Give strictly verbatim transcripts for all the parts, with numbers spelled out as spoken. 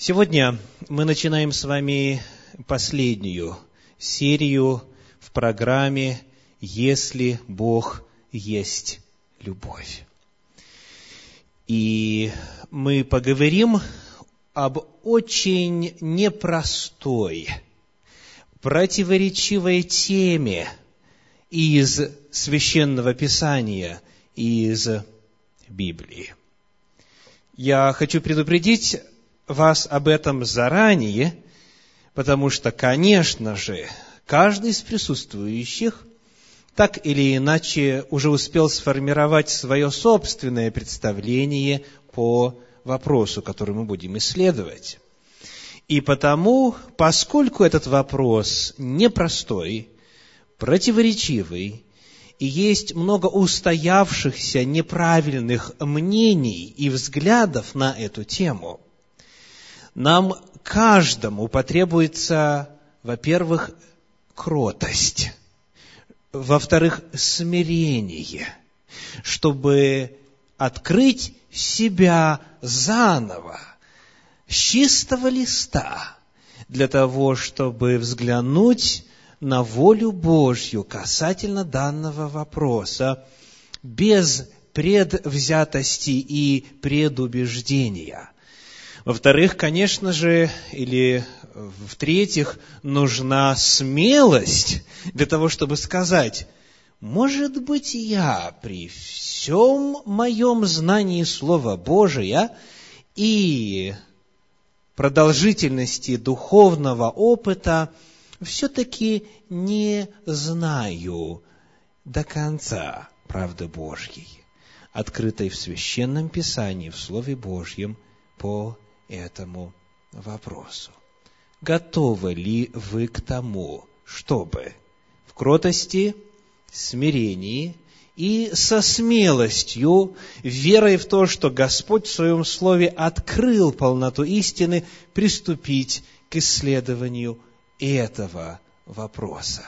Сегодня мы начинаем с вами последнюю серию в программе «Если Бог есть любовь». И мы поговорим об очень непростой, противоречивой теме из Священного Писания, из Библии. Я хочу предупредить вас об этом заранее, потому что, конечно же, каждый из присутствующих так или иначе уже успел сформировать свое собственное представление по вопросу, который мы будем исследовать. И потому, поскольку этот вопрос непростой, противоречивый, и есть много устоявшихся неправильных мнений и взглядов на эту тему, нам каждому потребуется, во-первых, кротость, во-вторых, смирение, чтобы открыть себя заново, с чистого листа, для того, чтобы взглянуть на волю Божью касательно данного вопроса без предвзятости и предубеждения. Во-вторых, конечно же, или в-третьих, нужна смелость для того, чтобы сказать: может быть, я при всем моем знании Слова Божия и продолжительности духовного опыта все-таки не знаю до конца правды Божьей, открытой в Священном Писании, в Слове Божьем по этому вопросу. Готовы ли вы к тому, чтобы в кротости, смирении и со смелостью, верой в то, что Господь в Своем Слове открыл полноту истины, приступить к исследованию этого вопроса?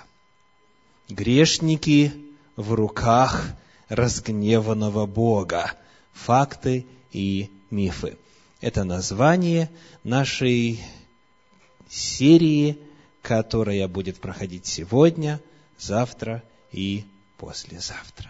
Грешники в руках разгневанного Бога. Факты и мифы. Это название нашей серии, которая будет проходить сегодня, завтра и послезавтра.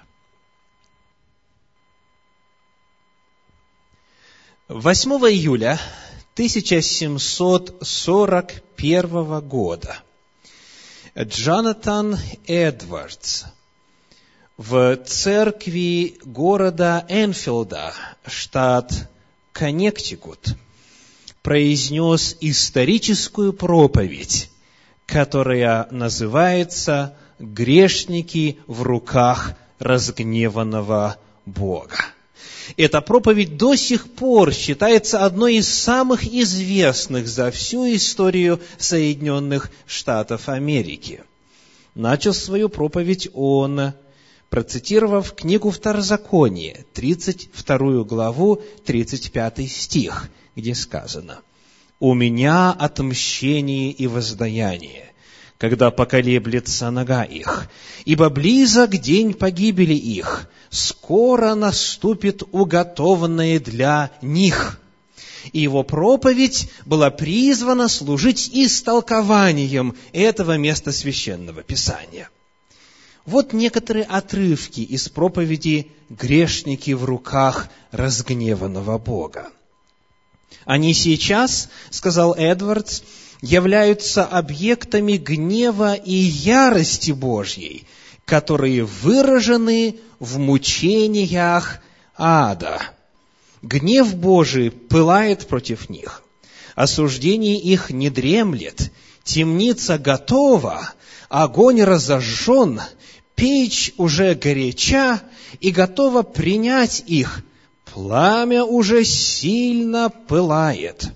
восьмого июля тысяча семьсот сорок первого года Джонатан Эдвардс в церкви города Энфилда, штат Коннектикут, произнес историческую проповедь, которая называется «Грешники в руках разгневанного Бога». Эта проповедь до сих пор считается одной из самых известных за всю историю Соединенных Штатов Америки. Начал свою проповедь он, процитировав книгу Второзакония, тридцать вторую главу, тридцать пятый стих, где сказано: «У меня отмщение и воздаяние, когда поколеблется нога их, ибо близок день погибели их, скоро наступит уготованное для них». И его проповедь была призвана служить истолкованием этого места Священного Писания. Вот некоторые отрывки из проповеди «Грешники в руках разгневанного Бога». Они сейчас, сказал Эдвардс, являются объектами гнева и ярости Божьей, которые выражены в мучениях ада. Гнев Божий пылает против них, осуждение их не дремлет, темница готова, огонь разожжен, печь уже горяча и готова принять их, пламя уже сильно пылает.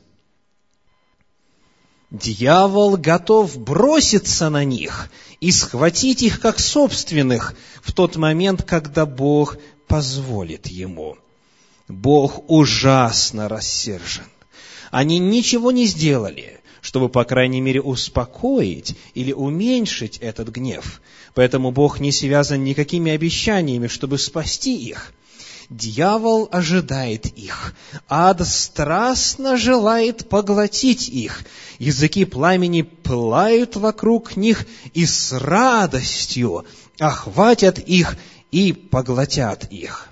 Дьявол готов броситься на них и схватить их как собственных в тот момент, когда Бог позволит ему. Бог ужасно рассержен. Они ничего не сделали, чтобы, по крайней мере, успокоить или уменьшить этот гнев. Поэтому Бог не связан никакими обещаниями, чтобы спасти их. Дьявол ожидает их. Ад страстно желает поглотить их. Языки пламени пылают вокруг них и с радостью охватят их и поглотят их.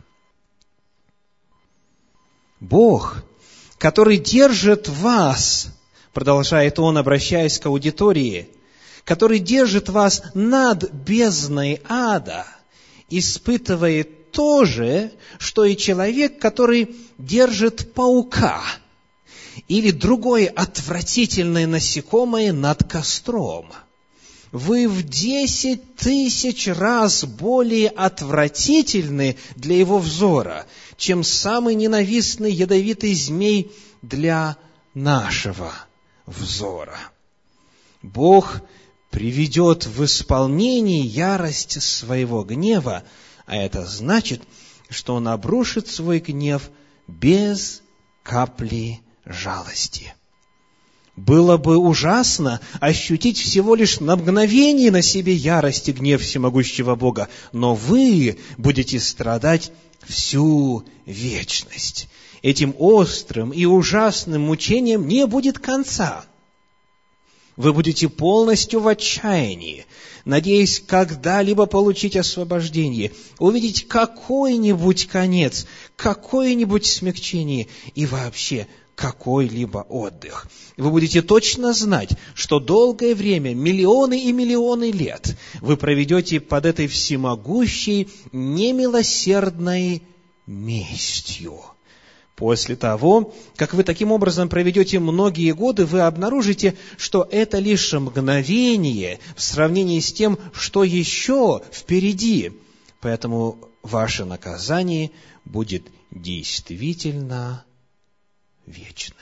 Бог, который держит вас, продолжает он, обращаясь к аудитории, который держит вас над бездной ада, испытывает то же, что и человек, который держит паука или другое отвратительное насекомое над костром. Вы в десять тысяч раз более отвратительны для его взора, чем самый ненавистный ядовитый змей для нашего взора. Бог приведет в исполнение ярость своего гнева, а это значит, что Он обрушит свой гнев без капли жалости. Было бы ужасно ощутить всего лишь на мгновение на себе ярость и гнев всемогущего Бога, но вы будете страдать всю вечность. Этим острым и ужасным мучением не будет конца. Вы будете полностью в отчаянии, надеясь когда-либо получить освобождение, увидеть какой-нибудь конец, какое-нибудь смягчение и вообще какой-либо отдых. Вы будете точно знать, что долгое время, миллионы и миллионы лет, вы проведете под этой всемогущей, немилосердной местью. После того, как вы таким образом проведете многие годы, вы обнаружите, что это лишь мгновение в сравнении с тем, что еще впереди. Поэтому ваше наказание будет действительно вечным.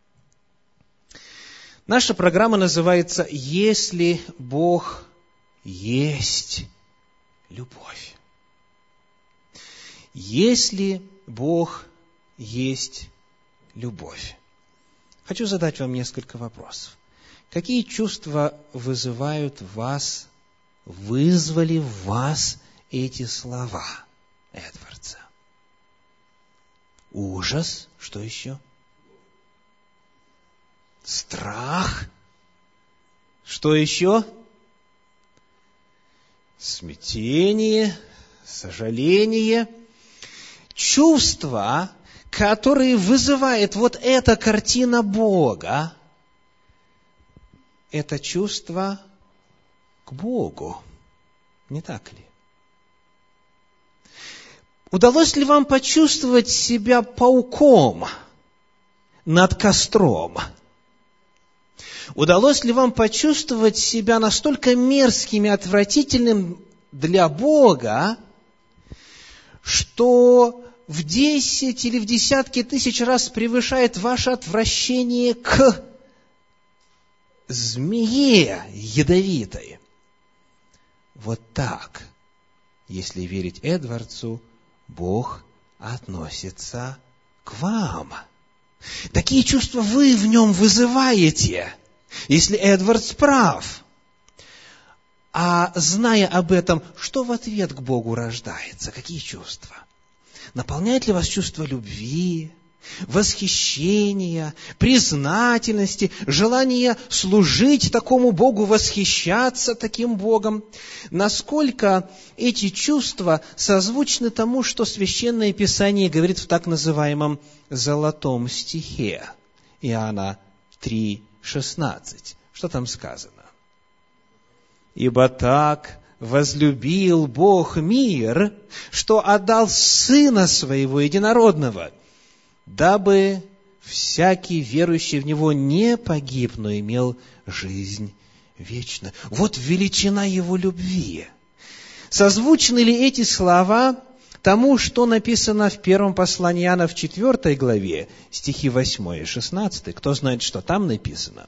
Наша программа называется «Если Бог есть любовь». Если Бог есть любовь. Хочу задать вам несколько вопросов. Какие чувства вызывают в вас, вызвали в вас эти слова Эдвардса? Ужас. Что еще? Страх. Что еще? Смятение, сожаление. Чувства, которые вызывает вот эта картина Бога, это чувство к Богу. Не так ли? Удалось ли вам почувствовать себя пауком над костром? Удалось ли вам почувствовать себя настолько мерзким и отвратительным для Бога, что в десять или в десятки тысяч раз превышает ваше отвращение к змее ядовитой? Вот так, если верить Эдвардсу, Бог относится к вам. Такие чувства вы в нем вызываете, если Эдвардс прав. А зная об этом, что в ответ к Богу рождается? Какие чувства? Наполняет ли вас чувство любви, восхищения, признательности, желания служить такому Богу, восхищаться таким Богом? Насколько эти чувства созвучны тому, что Священное Писание говорит в так называемом золотом стихе? Иоанна три шестнадцать. Что там сказано? «Ибо так возлюбил Бог мир, что отдал Сына Своего Единородного, дабы всякий верующий в Него не погиб, но имел жизнь вечную». Вот величина Его любви. Созвучны ли эти слова тому, что написано в первом послании Иоанна в четвёртой главе, стихи восьмой и шестнадцатый? Кто знает, что там написано?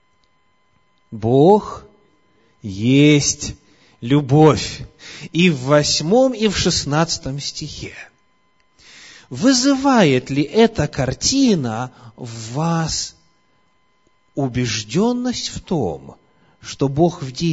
Бог есть любовь. И в восьмом, и в шестнадцатом стихе. Вызывает ли эта картина в вас убежденность в том, что Бог в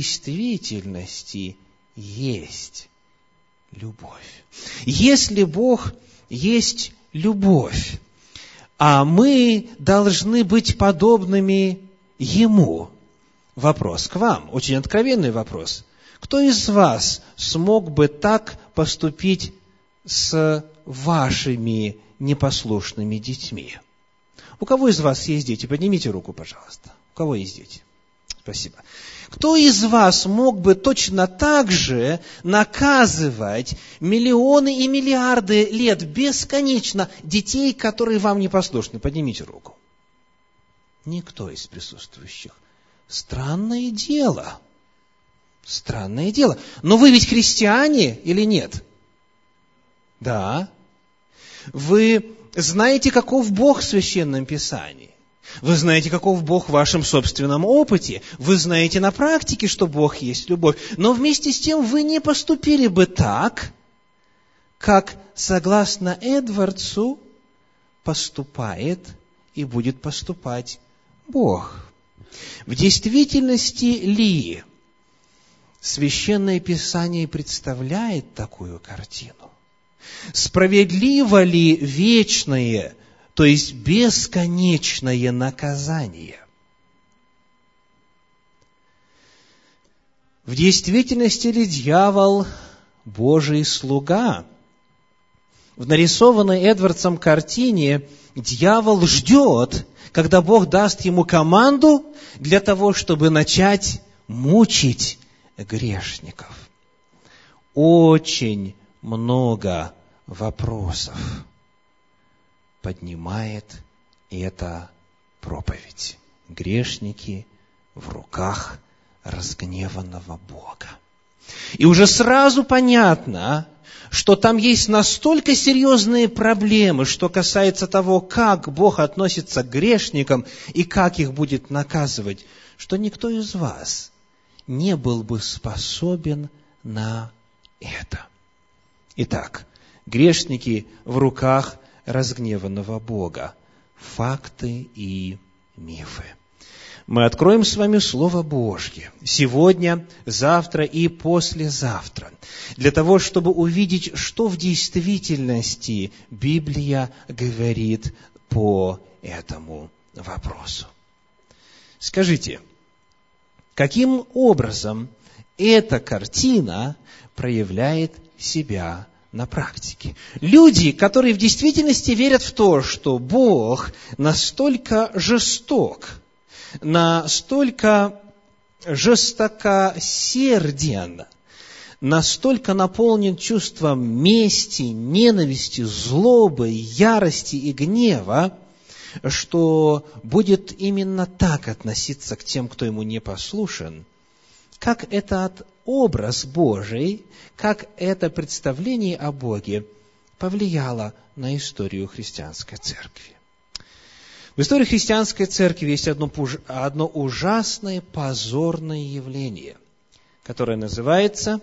действительности есть любовь? Если Бог есть любовь, а мы должны быть подобными Ему. Вопрос к вам, очень откровенный вопрос. Кто из вас смог бы так поступить с вашими непослушными детьми? У кого из вас есть дети? Поднимите руку, пожалуйста. У кого есть дети? Спасибо. Кто из вас мог бы точно так же наказывать миллионы и миллиарды лет бесконечно детей, которые вам непослушны? Поднимите руку. Никто из присутствующих. Странное дело. Странное дело. Но вы ведь христиане или нет? Да. Вы знаете, каков Бог в Священном Писании. Вы знаете, каков Бог в вашем собственном опыте. Вы знаете на практике, что Бог есть любовь. Но вместе с тем вы не поступили бы так, как, согласно Эдвардсу, поступает и будет поступать Бог. В действительности ли Священное Писание представляет такую картину? Справедливо ли вечное, то есть бесконечное наказание? В действительности ли дьявол Божий слуга? В нарисованной Эдвардсом картине дьявол ждет, когда Бог даст ему команду для того, чтобы начать мучить грешников. Очень много вопросов поднимает эта проповедь. Грешники в руках разгневанного Бога. И уже сразу понятно, что там есть настолько серьезные проблемы, что касается того, как Бог относится к грешникам и как их будет наказывать, что никто из вас не был бы способен на это. Итак, грешники в руках разгневанного Бога. Факты и мифы. Мы откроем с вами Слово Божье сегодня, завтра и послезавтра, для того, чтобы увидеть, что в действительности Библия говорит по этому вопросу. Скажите, каким образом эта картина проявляет себя на практике? Люди, которые в действительности верят в то, что Бог настолько жесток, настолько жестокосерден, настолько наполнен чувством мести, ненависти, злобы, ярости и гнева, что будет именно так относиться к тем, кто ему не послушен, как этот образ Божий, как это представление о Боге повлияло на историю христианской церкви. В истории христианской церкви есть одно, одно ужасное, позорное явление, которое называется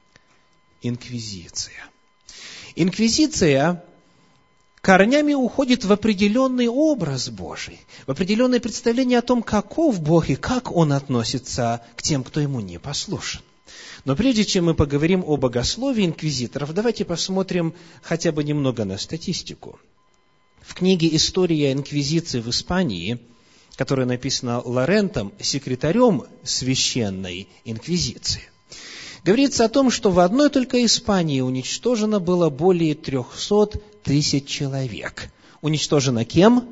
инквизиция. Инквизиция корнями уходит в определенный образ Божий, в определенное представление о том, каков Бог и как Он относится к тем, кто Ему не послушен. Но прежде чем мы поговорим о богословии инквизиторов, давайте посмотрим хотя бы немного на статистику. В книге «История инквизиции в Испании», которая написана Лорентом, секретарем священной инквизиции, говорится о том, что в одной только Испании уничтожено было более трехсот тысяч человек. Уничтожено кем?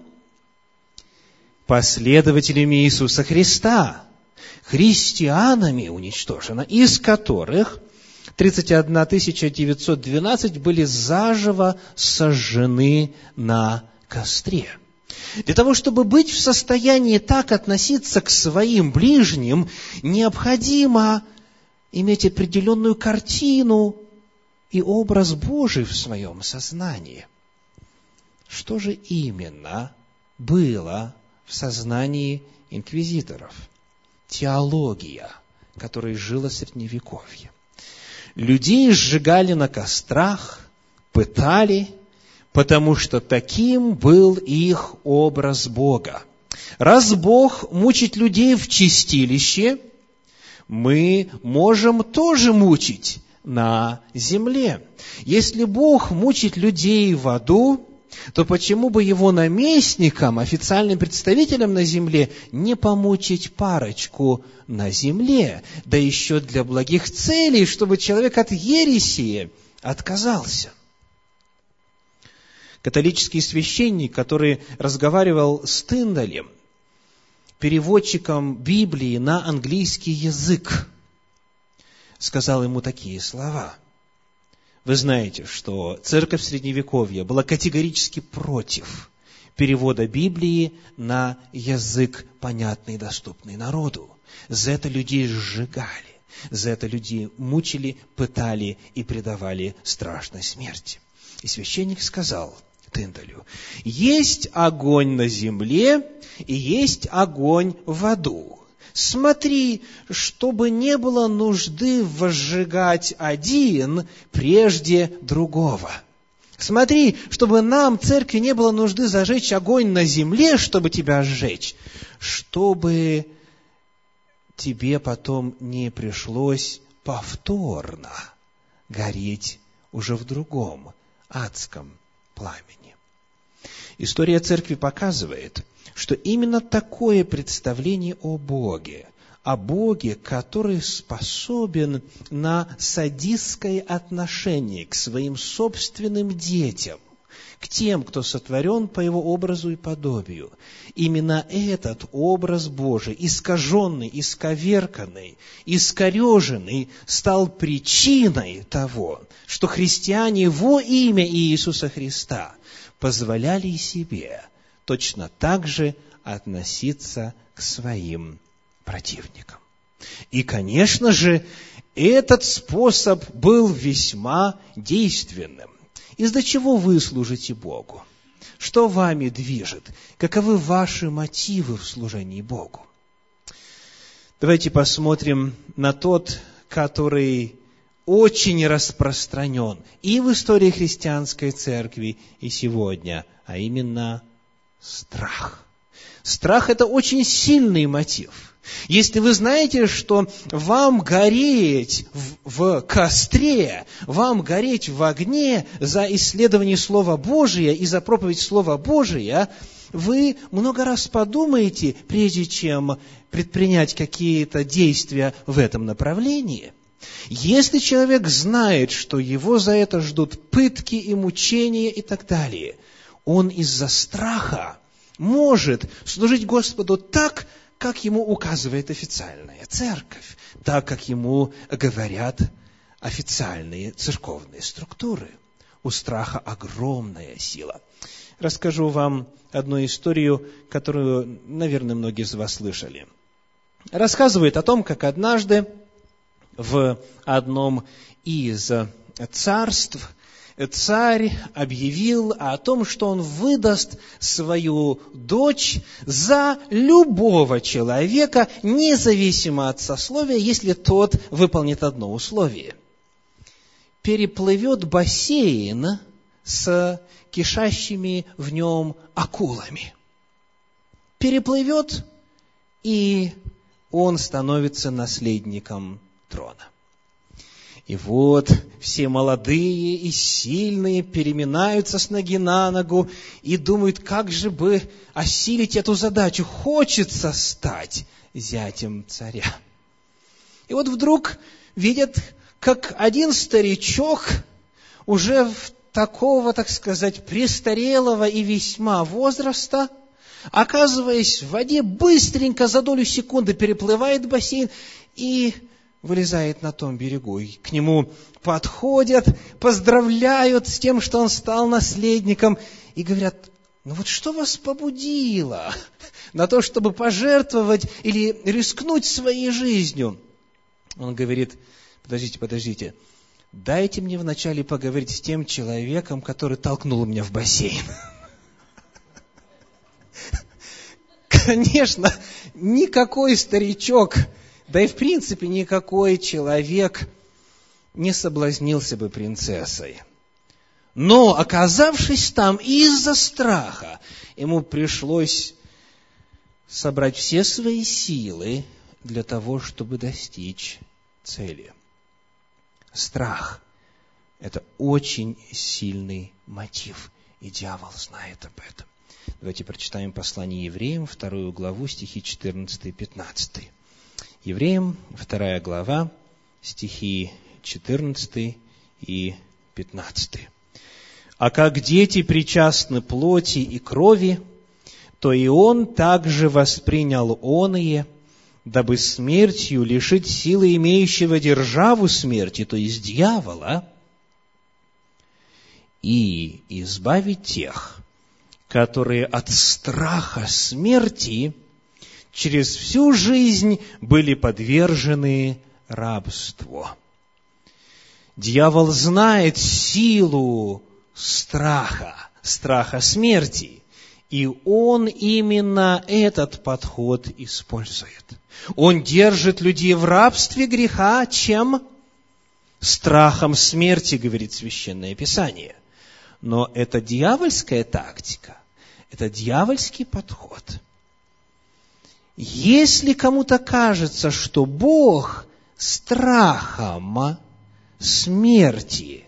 Последователями Иисуса Христа, христианами уничтожено, из которых тридцать одна тысяча девятьсот двенадцать были заживо сожжены на костре. Для того, чтобы быть в состоянии так относиться к своим ближним, необходимо иметь определенную картину и образ Божий в своем сознании. Что же именно было в сознании инквизиторов? Теология, которой жило Средневековье. Людей сжигали на кострах, пытали, потому что таким был их образ Бога. Раз Бог мучит людей в чистилище, мы можем тоже мучить на земле. Если Бог мучит людей в аду, то почему бы его наместникам, официальным представителям на земле, не помучить парочку на земле, да еще для благих целей, чтобы человек от ереси отказался? Католический священник, который разговаривал с Тиндалем, переводчиком Библии на английский язык, сказал ему такие слова. Вы знаете, что церковь Средневековья была категорически против перевода Библии на язык, понятный и доступный народу. За это людей сжигали, за это людей мучили, пытали и предавали страшной смерти. И священник сказал Тиндалю: есть огонь на земле и есть огонь в аду. Смотри, чтобы не было нужды возжигать один прежде другого. Смотри, чтобы нам, церкви, не было нужды зажечь огонь на земле, чтобы тебя сжечь, чтобы тебе потом не пришлось повторно гореть уже в другом адском пламени. История церкви показывает, что именно такое представление о Боге, о Боге, который способен на садистское отношение к своим собственным детям, к тем, кто сотворен по Его образу и подобию. Именно этот образ Божий, искаженный, исковерканный, искореженный, стал причиной того, что христиане во имя Иисуса Христа позволяли себе точно так же относиться к своим противникам. И, конечно же, этот способ был весьма действенным. Из-за чего вы служите Богу? Что вами движет? Каковы ваши мотивы в служении Богу? Давайте посмотрим на тот, который очень распространен и в истории христианской церкви, и сегодня, а именно страх. Страх – это очень сильный мотив. Если вы знаете, что вам гореть в, в костре, вам гореть в огне за исследование Слова Божия и за проповедь Слова Божия, вы много раз подумаете, прежде чем предпринять какие-то действия в этом направлении. Если человек знает, что его за это ждут пытки и мучения и так далее, он из-за страха может служить Господу так, как ему указывает официальная церковь, так, как ему говорят официальные церковные структуры. У страха огромная сила. Расскажу вам одну историю, которую, наверное, многие из вас слышали. Рассказывает о том, как однажды в одном из царств царь объявил о том, что он выдаст свою дочь за любого человека, независимо от сословия, если тот выполнит одно условие. Переплывет бассейн с кишащими в нем акулами. Переплывет, и он становится наследником трона. И вот все молодые и сильные переминаются с ноги на ногу и думают, как же бы осилить эту задачу. Хочется стать зятем царя. И вот вдруг видят, как один старичок уже в такого, так сказать, престарелого и весьма возраста, оказываясь в воде, быстренько за долю секунды переплывает бассейн и вылезает на том берегу. И к нему подходят, поздравляют с тем, что он стал наследником, и говорят: ну вот что вас побудило на то, чтобы пожертвовать или рискнуть своей жизнью? Он говорит: подождите, подождите, дайте мне вначале поговорить с тем человеком, который толкнул меня в бассейн. Конечно, никакой старичок, да и в принципе никакой человек не соблазнился бы принцессой. Но, оказавшись там из-за страха, ему пришлось собрать все свои силы для того, чтобы достичь цели. Страх – это очень сильный мотив, и дьявол знает об этом. Давайте прочитаем послание Евреям, вторую главу, стихи четырнадцатый и пятнадцатый. Евреям, вторая глава, стихи четырнадцатый и пятнадцатый. «А как дети причастны плоти и крови, то и он также воспринял оные, дабы смертью лишить силы имеющего державу смерти, то есть дьявола, и избавить тех, которые от страха смерти через всю жизнь были подвержены рабству». Дьявол знает силу страха, страха смерти, и он именно этот подход использует. Он держит людей в рабстве греха, чем? Страхом смерти, говорит Священное Писание. Но это дьявольская тактика, это дьявольский подход. Если кому-то кажется, что Бог страхом смерти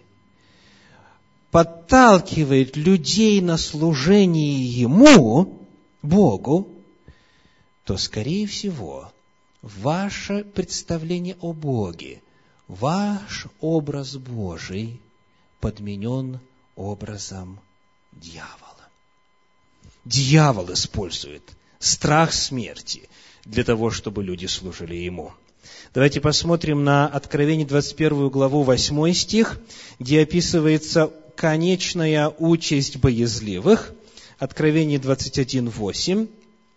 подталкивает людей на служение Ему, Богу, то, скорее всего, ваше представление о Боге, ваш образ Божий подменен образом дьявола. Дьявол использует страх смерти для того, чтобы люди служили ему. Давайте посмотрим на Откровение двадцать первую главу, восьмой стих, где описывается конечная участь боязливых. Откровение двадцать один, восемь.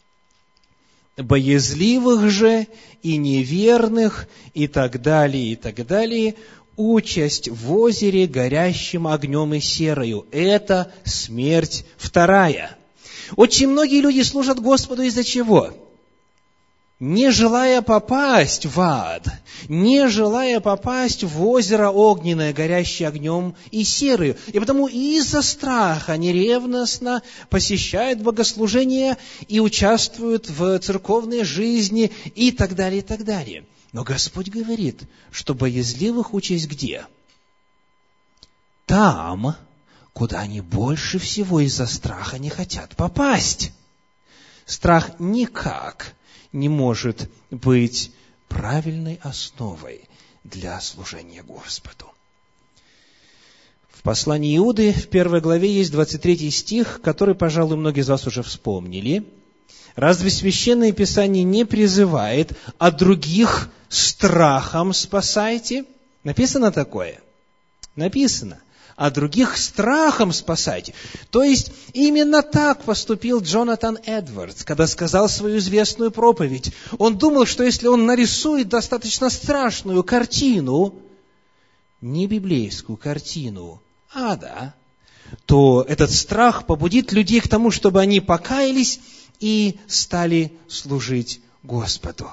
«Боязливых же и неверных, и так далее, и так далее, участь в озере, горящим огнем и серою». Это смерть вторая. Очень многие люди служат Господу из-за чего? Не желая попасть в ад, не желая попасть в озеро огненное, горящее огнем и серою. И потому из-за страха они ревностно посещают богослужения и участвуют в церковной жизни и так далее, и так далее. Но Господь говорит, что боязливых участь где? Там, куда они больше всего из-за страха не хотят попасть. Страх никак не может быть правильной основой для служения Господу. В послании Иуды в первой главе есть двадцать третий стих, который, пожалуй, многие из вас уже вспомнили. «Разве Священное Писание не призывает, а других страхом спасайте?» Написано такое? Написано. «А других страхом спасайте». То есть, именно так поступил Джонатан Эдвардс, когда сказал свою известную проповедь. Он думал, что если он нарисует достаточно страшную картину, не библейскую картину ада, то этот страх побудит людей к тому, чтобы они покаялись и стали служить Господу.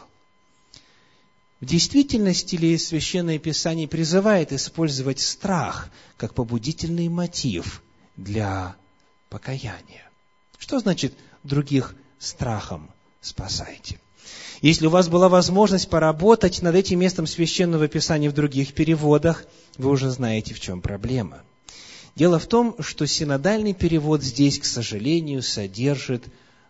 В действительности ли Священное Писание призывает использовать страх как побудительный мотив для покаяния? Что значит «других страхом спасайте»? Если у вас была возможность поработать над этим местом Священного Писания в других переводах, вы уже знаете, в чем проблема. Дело в том, что синодальный перевод здесь, к сожалению, содержит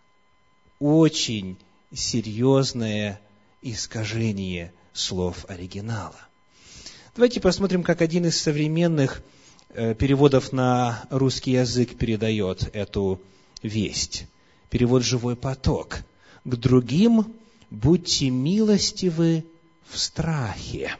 очень серьезное искажение слов оригинала. Давайте посмотрим, как один из современных э, переводов на русский язык передает эту весть. Перевод «Живой поток». «К другим будьте милостивы в страхе».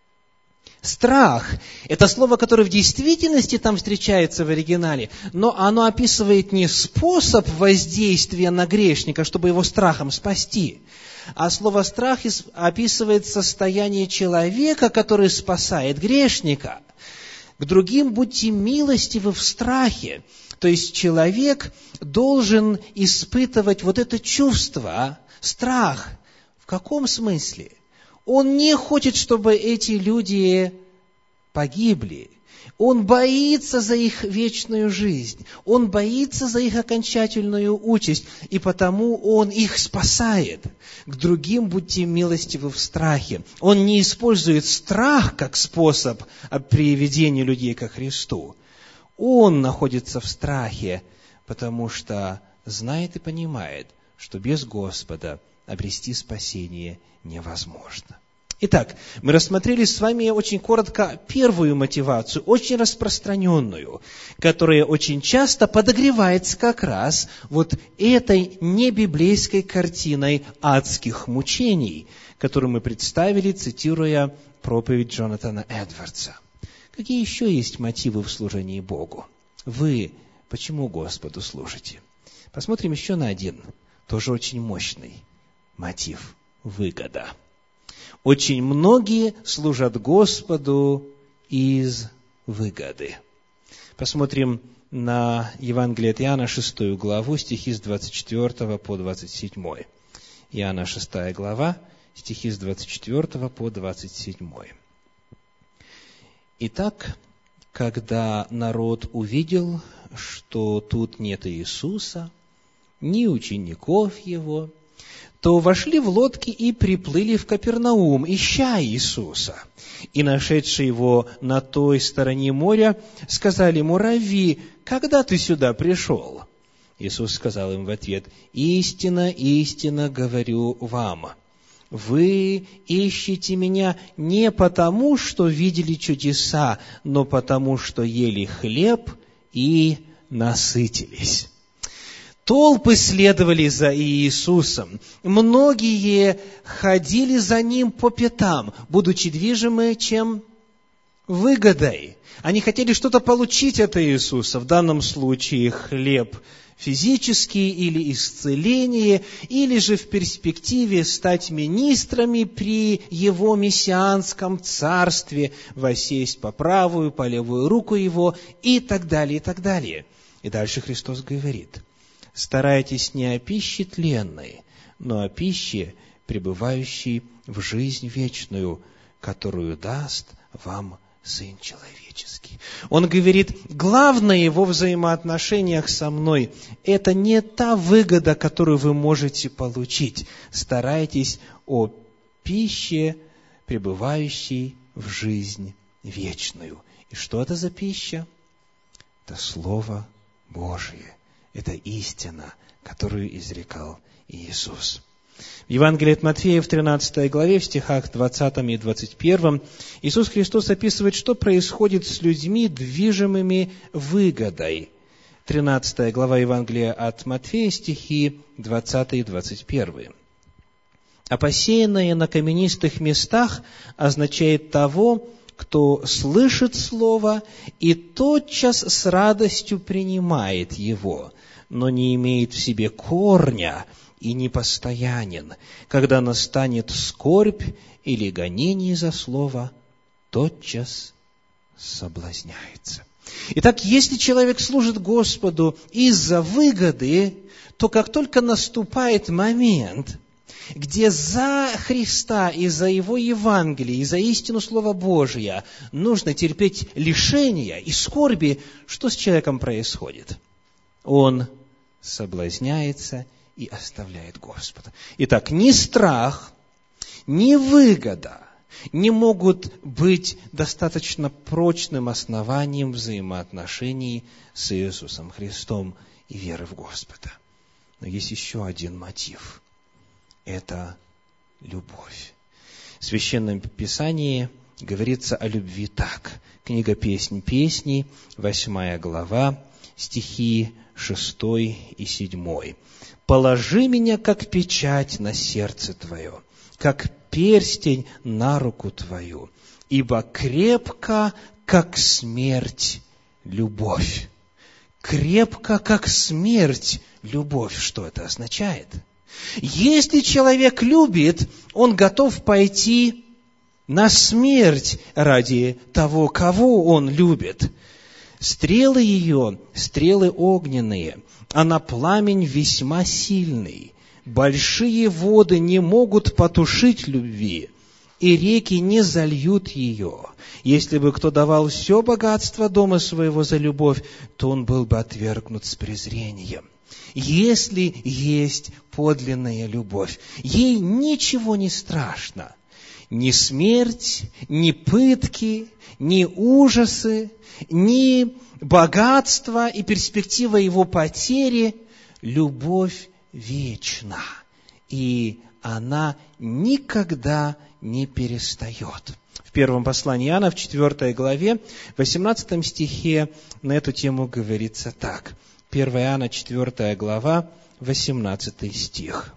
Страх – это слово, которое в действительности там встречается в оригинале, но оно описывает не способ воздействия на грешника, чтобы его страхом спасти, а слово «страх» описывает состояние человека, который спасает грешника. К другим будьте милостивы в страхе. То есть человек должен испытывать вот это чувство, страх. В каком смысле? Он не хочет, чтобы эти люди погибли. Он боится за их вечную жизнь. Он боится за их окончательную участь. И потому Он их спасает. К другим будьте милостивы в страхе. Он не использует страх как способ приведения людей ко Христу. Он находится в страхе, потому что знает и понимает, что без Господа обрести спасение невозможно. Итак, мы рассмотрели с вами очень коротко первую мотивацию, очень распространенную, которая очень часто подогревается как раз вот этой небиблейской картиной адских мучений, которую мы представили, цитируя проповедь Джонатана Эдвардса. Какие еще есть мотивы в служении Богу? Вы почему Господу служите? Посмотрим еще на один, тоже очень мощный мотив – выгода. Очень многие служат Господу из выгоды. Посмотрим на Евангелие от Иоанна, шестую главу, стихи с двадцать четвёртого по двадцать седьмой. Иоанна, шестая глава, стихи с двадцать четвёртого по двадцать седьмой. Итак, когда народ увидел, что тут нет Иисуса, ни учеников Его, то вошли в лодки и приплыли в Капернаум, ища Иисуса. И, нашедшие Его на той стороне моря, сказали ему: «Рави, когда ты сюда пришел?» Иисус сказал им в ответ: «Истинно, истинно говорю вам, вы ищете Меня не потому, что видели чудеса, но потому, что ели хлеб и насытились». Толпы следовали за Иисусом. Многие ходили за Ним по пятам, будучи движимы чем? Выгодой. Они хотели что-то получить от Иисуса, в данном случае хлеб физический или исцеление, или же в перспективе стать министрами при Его мессианском царстве, воссесть по правую, по левую руку Его и так далее, и так далее. И дальше Христос говорит: «Старайтесь не о пище тленной, но о пище, пребывающей в жизнь вечную, которую даст вам Сын Человеческий». Он говорит, главное Его взаимоотношениях со мной – это не та выгода, которую вы можете получить. Старайтесь о пище, пребывающей в жизнь вечную. И что это за пища? Это Слово Божие. Это истина, которую изрекал Иисус. В Евангелии от Матфея в тринадцатой главе, в стихах двадцатом и двадцать первом, Иисус Христос описывает, что происходит с людьми, движимыми выгодой. тринадцатая глава Евангелия от Матфея, стихи двадцатый и двадцать первый. «А посеянное на каменистых местах означает того, кто слышит слово и тотчас с радостью принимает его, но не имеет в себе корня и непостоянен. Когда настанет скорбь или гонение за слово, тотчас соблазняется». Итак, если человек служит Господу из-за выгоды, то как только наступает момент, где за Христа и за Его Евангелие, и за истину Слова Божия нужно терпеть лишения и скорби, что с человеком происходит? Он соблазняется и оставляет Господа. Итак, ни страх, ни выгода не могут быть достаточно прочным основанием взаимоотношений с Иисусом Христом и веры в Господа. Но есть еще один мотив. Это любовь. В Священном Писании говорится о любви так. Книга «Песнь песней», восьмая глава, стихи шестой и седьмой. «Положи меня, как печать на сердце Твое, как перстень на руку Твою, ибо крепко, как смерть, любовь». Крепко, как смерть, любовь. Что это означает? Если человек любит, он готов пойти на смерть ради того, кого он любит. Стрелы ее, стрелы огненные, а на пламень весьма сильный. Большие воды не могут потушить любви. и реки не зальют ее. Если бы кто давал все богатство дома своего за любовь, то он был бы отвергнут с презрением. Если есть подлинная любовь, ей ничего не страшно. Ни смерть, ни пытки, ни ужасы, ни богатство и перспектива его потери. Любовь вечна, и она никогда не перестает. В первом послании Иоанна, в четвёртой главе, в восемнадцатом стихе на эту тему говорится так. первое Иоанна, четвёртая глава, восемнадцатый стих.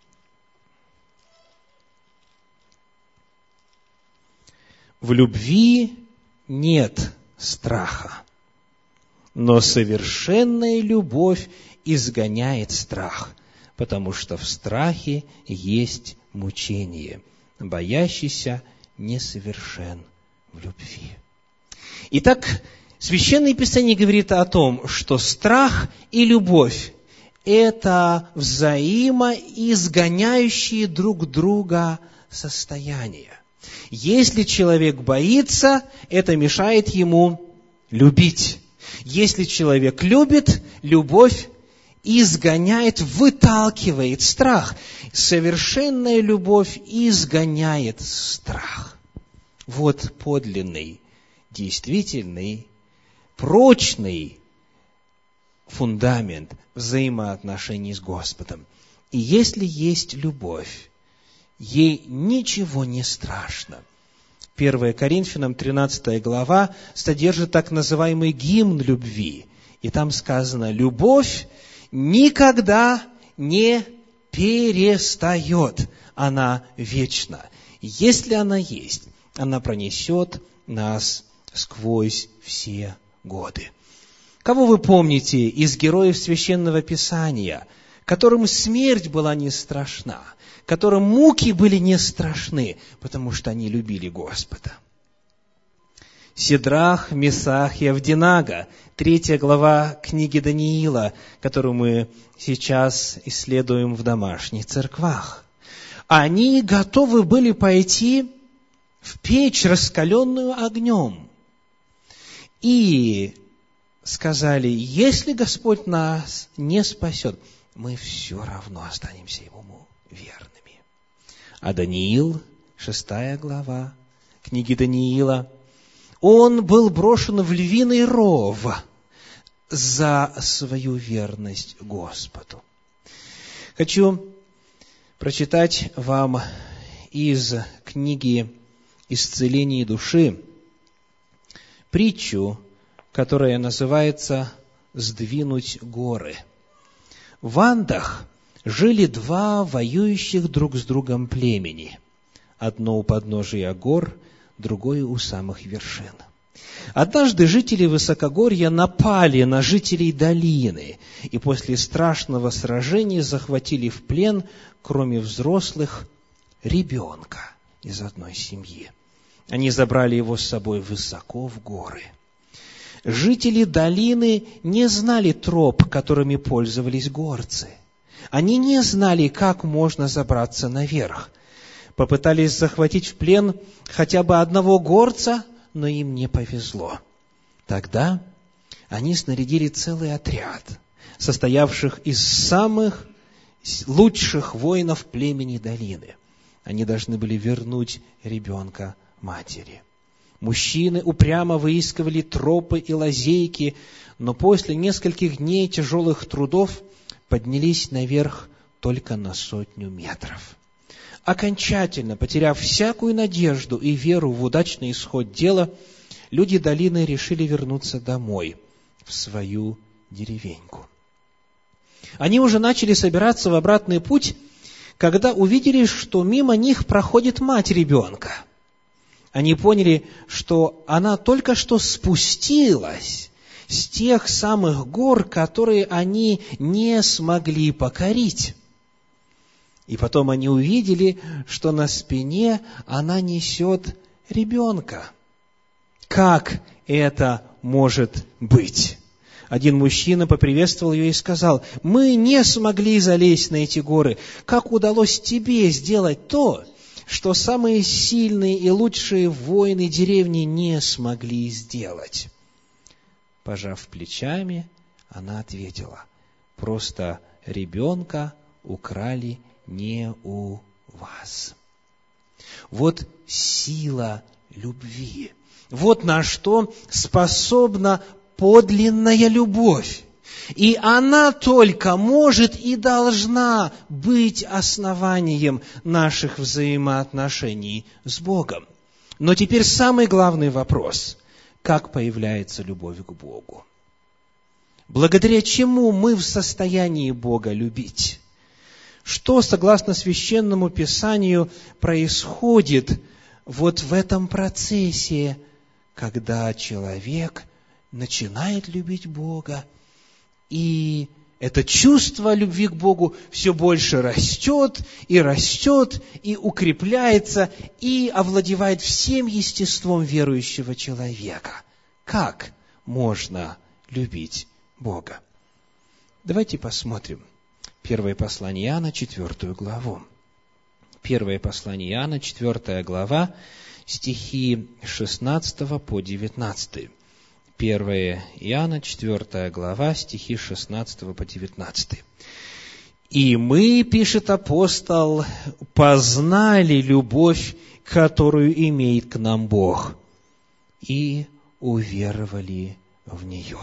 В любви нет страха, но совершенная любовь изгоняет страх, потому что в страхе есть мучение. Боящийся несовершен в любви. Итак, Священное Писание говорит о том, что страх и любовь – это взаимоизгоняющие друг друга состояния. Если человек боится, это мешает ему любить. Если человек любит, любовь изгоняет, выталкивает страх. Совершенная любовь изгоняет страх. Вот подлинный, действительный, прочный фундамент взаимоотношений с Господом. И если есть любовь, ей ничего не страшно. первое Коринфянам, тринадцатая глава, содержит так называемый гимн любви. И там сказано: «Любовь никогда не перестает, она вечна». Если она есть, она пронесет нас сквозь все годы. Кого вы помните из героев Священного Писания, которым смерть была не страшна, которым муки были не страшны, потому что они любили Господа? Сидрах, Месах и Авденаго, третья глава книги Даниила, которую мы сейчас исследуем в домашних церквах. Они готовы были пойти в печь, раскаленную огнем, и сказали: если Господь нас не спасет, мы все равно останемся Ему верными. А Даниил, шестая глава книги Даниила, он был брошен в львиный ров за свою верность Господу. Хочу прочитать вам из книги «Исцеление души» притчу, которая называется «Сдвинуть горы». В Андах жили два воюющих друг с другом племени. Одно у подножия гор, другое у самых вершин. Однажды жители высокогорья напали на жителей долины и после страшного сражения захватили в плен, кроме взрослых, ребенка из одной семьи. Они забрали его с собой высоко в горы. Жители долины не знали троп, которыми пользовались горцы. Они не знали, как можно забраться наверх. Попытались захватить в плен хотя бы одного горца, но им не повезло. Тогда они снарядили целый отряд, состоявших из самых лучших воинов племени долины. Они должны были вернуть ребенка матери. Мужчины упрямо выискивали тропы и лазейки, но после нескольких дней тяжелых трудов поднялись наверх только на сотню метров. Окончательно потеряв всякую надежду и веру в удачный исход дела, люди долины решили вернуться домой, в свою деревеньку. Они уже начали собираться в обратный путь, когда увидели, что мимо них проходит мать ребенка. Они поняли, что она только что спустилась с тех самых гор, которые они не смогли покорить. И потом они увидели, что на спине она несет ребенка. Как это может быть? Один мужчина поприветствовал ее и сказал: «Мы не смогли залезть на эти горы. Как удалось тебе сделать то, что самые сильные и лучшие воины деревни не смогли сделать? Пожав плечами, она ответила: просто ребенка украли не у вас. Вот сила любви. Вот на что способна подлинная любовь. И она только может и должна быть основанием наших взаимоотношений с Богом. Но теперь самый главный вопрос: как появляется любовь к Богу? Благодаря чему мы в состоянии Бога любить? Что, согласно Священному Писанию, происходит вот в этом процессе, когда человек начинает любить Бога, и это чувство любви к Богу все больше растет и растет, и укрепляется, и овладевает всем естеством верующего человека. Как можно любить Бога? Давайте посмотрим первое послание Иоанна, четвертую главу. Первое послание Иоанна, четвертая глава, стихи шестнадцатого по девятнадцатый. первое Иоанна, четвертая глава, стихи шестнадцатого по девятнадцатый. «И мы, — пишет апостол, — познали любовь, которую имеет к нам Бог, и уверовали в нее».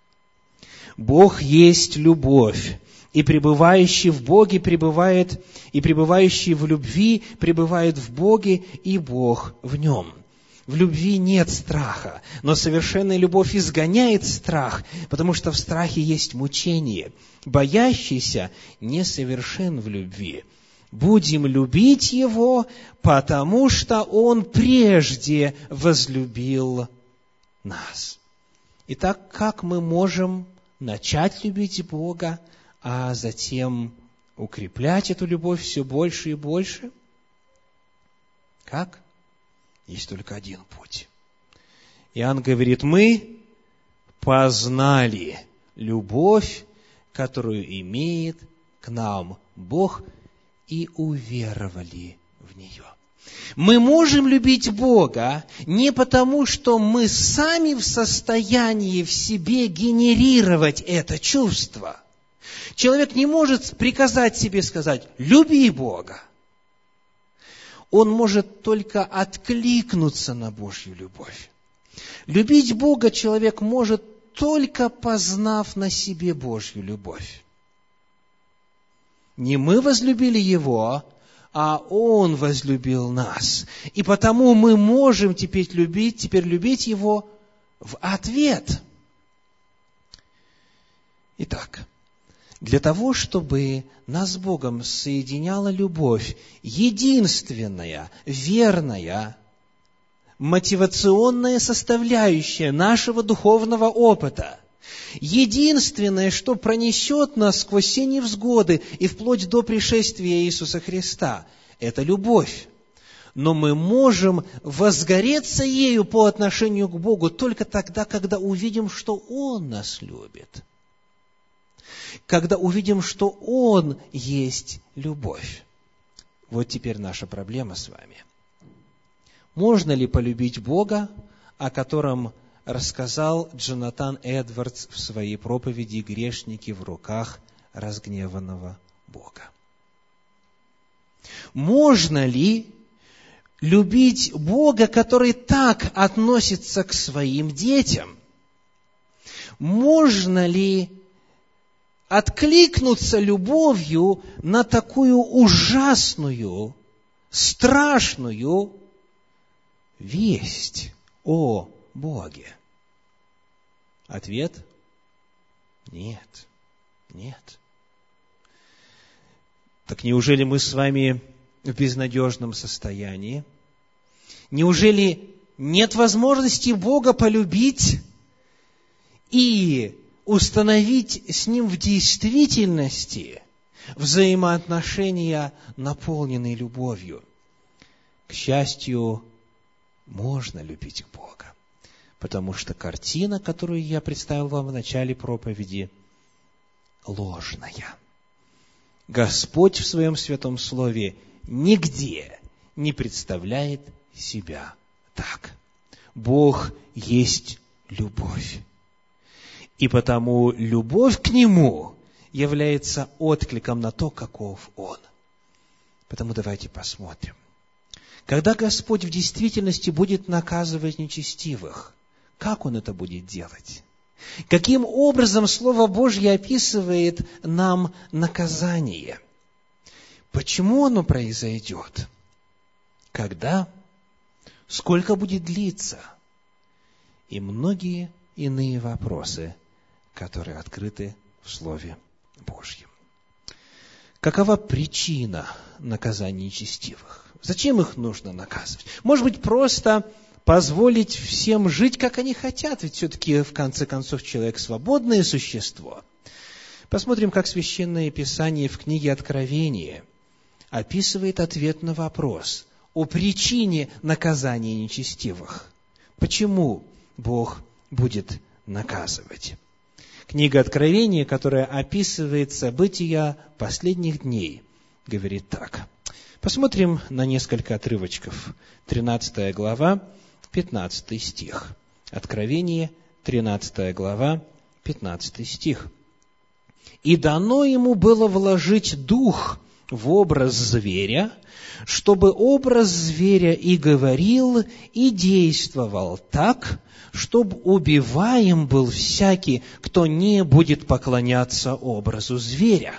Бог есть любовь, и пребывающий в Боге пребывает, и пребывающий в любви пребывает в Боге, и Бог в нем. В любви нет страха, но совершенная любовь изгоняет страх, потому что в страхе есть мучение. Боящийся несовершен в любви. Будем любить его, потому что он прежде возлюбил нас. Итак, как мы можем начать любить Бога, а затем укреплять эту любовь все больше и больше? Как? Есть только один путь. Иоанн говорит: мы познали любовь, которую имеет к нам Бог, и уверовали в нее. Мы можем любить Бога не потому, что мы сами в состоянии в себе генерировать это чувство. Человек не может приказать себе сказать: люби Бога. Он может только откликнуться на Божью любовь. Любить Бога человек может, только познав на себе Божью любовь. Не мы возлюбили Его, а Он возлюбил нас. И потому мы можем теперь любить, теперь любить Его в ответ. Итак, для того, чтобы нас с Богом соединяла любовь, единственная, верная, мотивационная составляющая нашего духовного опыта, единственное, что пронесет нас сквозь все невзгоды и вплоть до пришествия Иисуса Христа, это любовь. Но мы можем возгореться ею по отношению к Богу только тогда, когда увидим, что Он нас любит. Когда увидим, что Он есть любовь. Вот теперь наша проблема с вами. Можно ли полюбить Бога, о котором рассказал Джонатан Эдвардс в своей проповеди «Грешники в руках разгневанного Бога»? Можно ли любить Бога, который так относится к своим детям? Можно ли откликнуться любовью на такую ужасную, страшную весть о Боге? Ответ – нет, нет. Так неужели мы с вами в безнадежном состоянии? Неужели нет возможности Бога полюбить и установить с Ним в действительности взаимоотношения, наполненные любовью? К счастью, можно любить Бога, потому что картина, которую я представил вам в начале проповеди, ложная. Господь в Своем Святом Слове нигде не представляет себя так. Бог есть любовь. И потому любовь к Нему является откликом на то, каков Он. Потому давайте посмотрим. Когда Господь в действительности будет наказывать нечестивых, как Он это будет делать? Каким образом Слово Божье описывает нам наказание? Почему оно произойдет? Когда? Сколько будет длиться? И многие иные вопросы, которые открыты в Слове Божьем. Какова причина наказания нечестивых? Зачем их нужно наказывать? Может быть, просто позволить всем жить, как они хотят, ведь все-таки, в конце концов, человек свободное существо. Посмотрим, как Священное Писание в книге Откровения описывает ответ на вопрос о причине наказания нечестивых. Почему Бог будет наказывать? Книга Откровения, которая описывает события последних дней, говорит так. Посмотрим на несколько отрывочков. тринадцатая глава, пятнадцатый стих. Откровение, тринадцатая глава, пятнадцатый стих. «И дано ему было вложить дух в образ зверя, чтобы образ зверя и говорил, и действовал так, чтобы убиваем был всякий, кто не будет поклоняться образу зверя».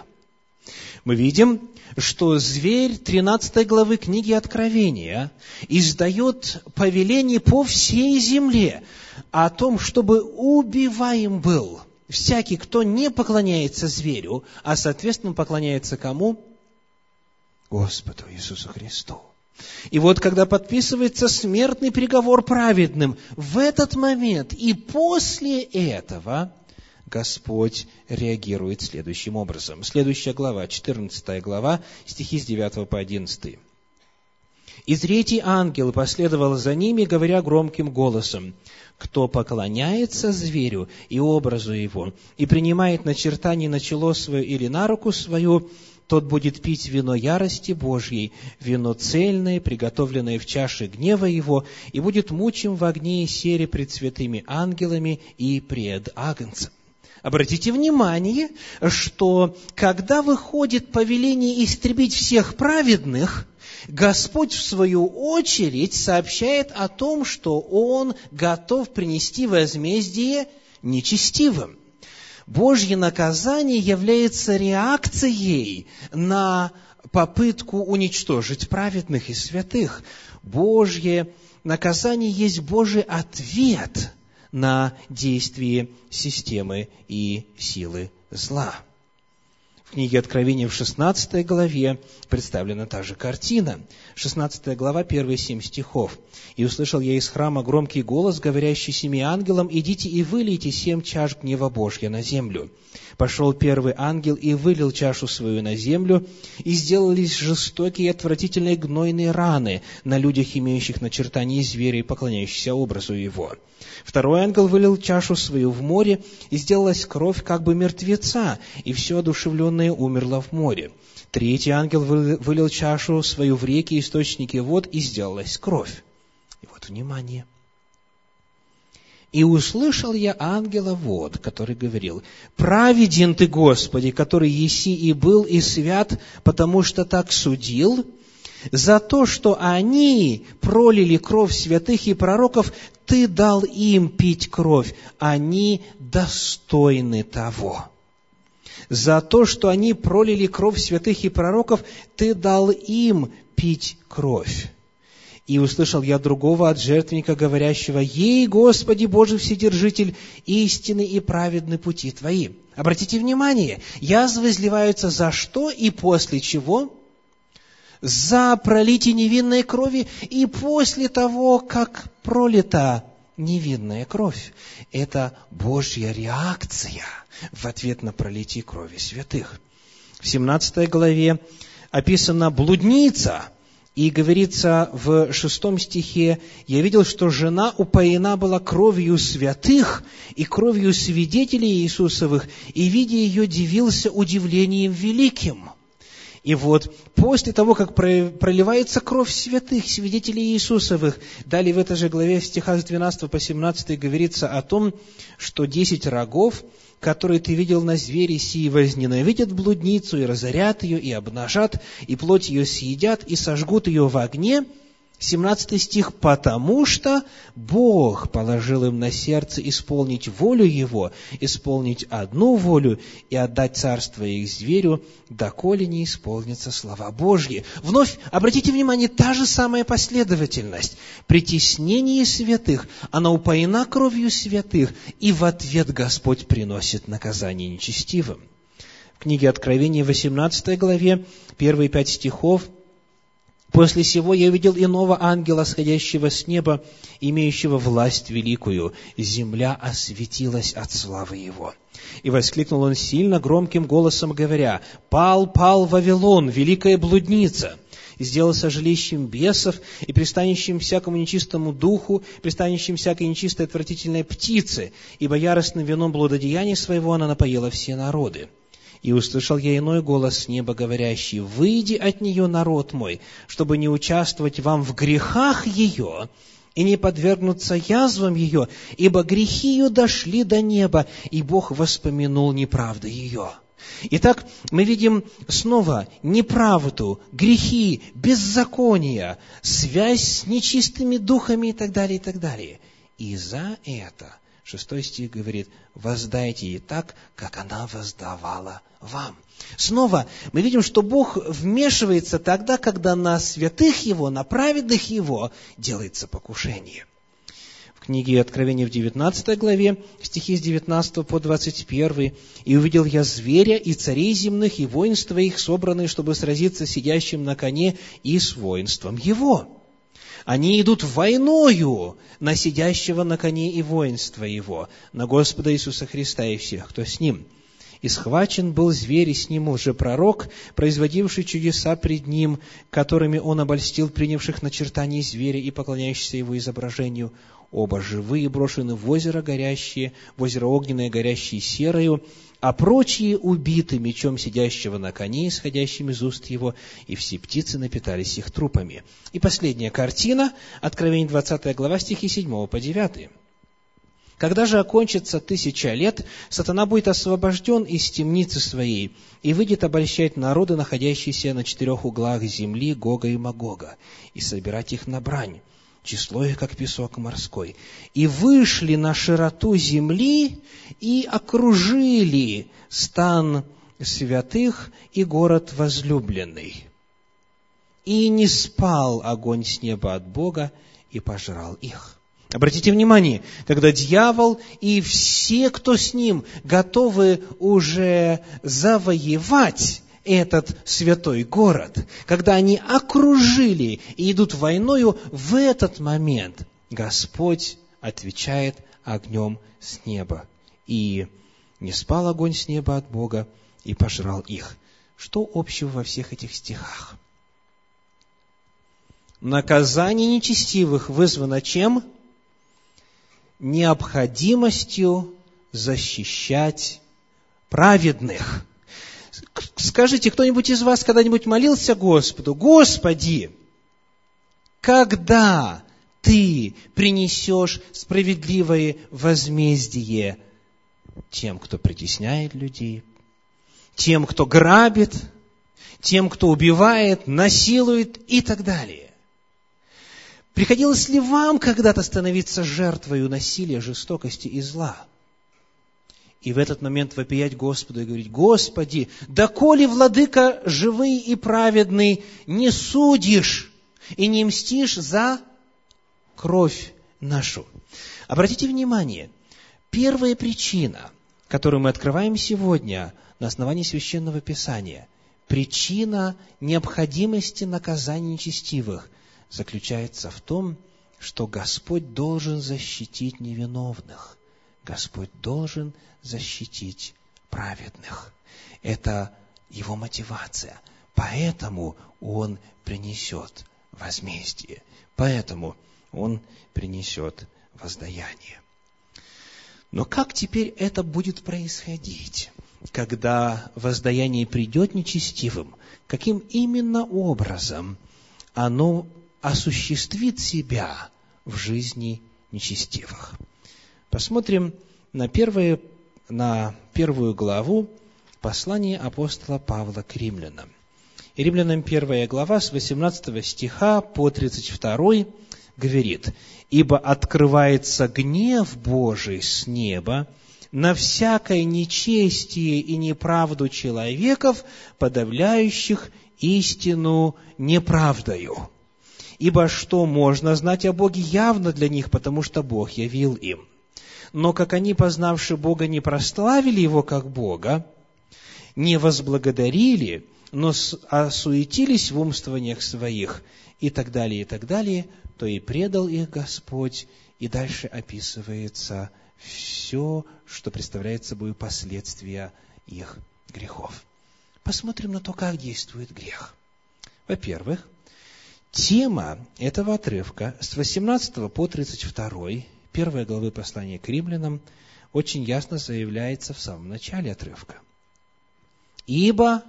Мы видим, что зверь тринадцатой главы книги Откровения издает повеление по всей земле о том, чтобы убиваем был всякий, кто не поклоняется зверю, а, соответственно, поклоняется кому? Господу Иисусу Христу. И вот, когда подписывается смертный приговор праведным, в этот момент и после этого Господь реагирует следующим образом. Следующая глава, четырнадцатая глава, стихи с девятого по одиннадцатый. «И третий ангел последовал за ними, говоря громким голосом: кто поклоняется зверю и образу его, и принимает начертание на чело свое или на руку свою, тот будет пить вино ярости Божьей, вино цельное, приготовленное в чаше гнева его, и будет мучим в огне и сере пред святыми ангелами и пред Агнцем». Обратите внимание, что когда выходит повеление истребить всех праведных, Господь, в свою очередь, сообщает о том, что Он готов принести возмездие нечестивым. Божье наказание является реакцией на попытку уничтожить праведных и святых. Божье наказание есть Божий ответ на действие системы и силы зла. В книге Откровения в шестнадцатой главе представлена та же картина. шестнадцатая глава, первые семь стихов. «И услышал я из храма громкий голос, говорящий семи ангелам: идите и вылейте семь чаш гнева Божья на землю. Пошел первый ангел и вылил чашу свою на землю, и сделались жестокие и отвратительные гнойные раны на людях, имеющих начертание зверя и поклоняющихся образу его. Второй ангел вылил чашу свою в море, и сделалась кровь как бы мертвеца, и все одушевленное умерло в море. Третий ангел вылил чашу свою в реки, источники вод, и сделалась кровь». И вот внимание. «И услышал я ангела вод, который говорил: праведен ты, Господи, который еси и был, и свят, потому что так судил, за то, что они пролили кровь святых и пророков, ты дал им пить кровь, они достойны того. За то, что они пролили кровь святых и пророков, ты дал им пить кровь. И услышал я другого от жертвенника, говорящего: ей, Господи Боже Вседержитель, истины и праведны пути Твои». Обратите внимание, язвы изливаются за что и после чего? За пролитие невинной крови и после того, как пролита невинная кровь. Это Божья реакция в ответ на пролитие крови святых. В семнадцатой главе описана блудница, и говорится в шестом стихе: «Я видел, что жена упоена была кровью святых и кровью свидетелей Иисусовых, и, видя ее, дивился удивлением великим». И вот после того, как проливается кровь святых, свидетелей Иисусовых, далее в этой же главе в стихах с двенадцатого по семнадцатый говорится о том, что десять рогов, которые ты видел на звере сии, возненавидят блудницу, и разорят ее, и обнажат, и плоть ее съедят, и сожгут ее в огне. семнадцатый стих. «Потому что Бог положил им на сердце исполнить волю Его, исполнить одну волю и отдать царство их зверю, доколе не исполнятся слова Божьи». Вновь, обратите внимание, та же самая последовательность. Притеснение святых, она упоена кровью святых, и в ответ Господь приносит наказание нечестивым. В книге Откровения, восемнадцатой главе, первые пять стихов: «После сего я видел иного ангела, сходящего с неба, имеющего власть великую. Земля осветилась от славы его. И воскликнул он сильно громким голосом, говоря: «Пал, пал Вавилон, великая блудница, и сделался жилищем бесов и пристанищем всякому нечистому духу, пристанищем всякой нечистой отвратительной птицы, ибо яростным вином блудодеяния своего она напоила все народы». И услышал я иной голос с неба, говорящий: «Выйди от нее, народ мой, чтобы не участвовать вам в грехах ее и не подвергнуться язвам ее, ибо грехи ее дошли до неба, и Бог воспомянул неправды ее». Итак, мы видим снова неправду, грехи, беззакония, связь с нечистыми духами и так далее, и так далее. И за это, шестой стих говорит: «Воздайте ей так, как она воздавала вам». Снова мы видим, что Бог вмешивается тогда, когда на святых Его, на праведных Его делается покушение. В книге Откровения в девятнадцатой главе, стихи с девятнадцатого по двадцать первый: «И увидел я зверя, и царей земных, и воинства их, собранные, чтобы сразиться с сидящим на коне и с воинством его. Они идут войною на сидящего на коне и воинство его, на Господа Иисуса Христа и всех, кто с ним. И схвачен был зверь, и с ним лжепророк, производивший чудеса пред ним, которыми он обольстил принявших начертание зверя и поклоняющихся его изображению. Оба живые брошены в озеро горящее, в озеро огненное, горящее серою, а прочие убиты мечом сидящего на коне, исходящим из уст его, и все птицы напитались их трупами». И последняя картина, Откровение двадцатая глава, стихи седьмого по девятый. «Когда же окончится тысяча лет, сатана будет освобожден из темницы своей и выйдет обольщать народы, находящиеся на четырех углах земли, Гога и Магога, и собирать их на брань, число их, как песок морской. И вышли на широту земли и окружили стан святых и город возлюбленный. И не спал огонь с неба от Бога, и пожрал их». Обратите внимание, когда дьявол и все, кто с ним, готовы уже завоевать этот святой город, когда они окружили и идут войною, в этот момент Господь отвечает огнем с неба. И не спал огонь с неба от Бога, и пожрал их. Что общего во всех этих стихах? Наказание нечестивых вызвано чем? Необходимостью защищать праведных. Скажите, кто-нибудь из вас когда-нибудь молился Господу: «Господи, когда Ты принесешь справедливое возмездие тем, кто притесняет людей, тем, кто грабит, тем, кто убивает, насилует и так далее»? Приходилось ли вам когда-то становиться жертвою насилия, жестокости и зла? И в этот момент вопиять Господу и говорить: «Господи, доколе, Владыка живый и праведный, не судишь и не мстишь за кровь нашу?» Обратите внимание, первая причина, которую мы открываем сегодня на основании Священного Писания, причина необходимости наказания нечестивых, заключается в том, что Господь должен защитить невиновных. Господь должен защитить праведных. Это Его мотивация. Поэтому Он принесет возмездие. Поэтому Он принесет воздаяние. Но как теперь это будет происходить? когда воздаяние придет нечестивым, каким именно образом оно осуществит себя в жизни нечестивых. Посмотрим на, первое, на первую главу послания апостола Павла к римлянам. И Римлянам первая глава с восемнадцатого стиха по тридцать второй говорит: «Ибо открывается гнев Божий с неба на всякое нечестие и неправду человеков, подавляющих истину неправдою. Ибо что можно знать о Боге явно для них, потому что Бог явил им. Но как они, познавши Бога, не прославили Его как Бога, не возблагодарили, но осуетились в умствованиях своих, и так далее, и так далее, то и предал их Господь». И дальше описывается все, что представляет собой последствия их грехов. Посмотрим на то, как действует грех. Во-первых, тема этого отрывка с восемнадцатого по тридцать второй, первой главы послания к римлянам, очень ясно заявляется в самом начале отрывка. «Ибо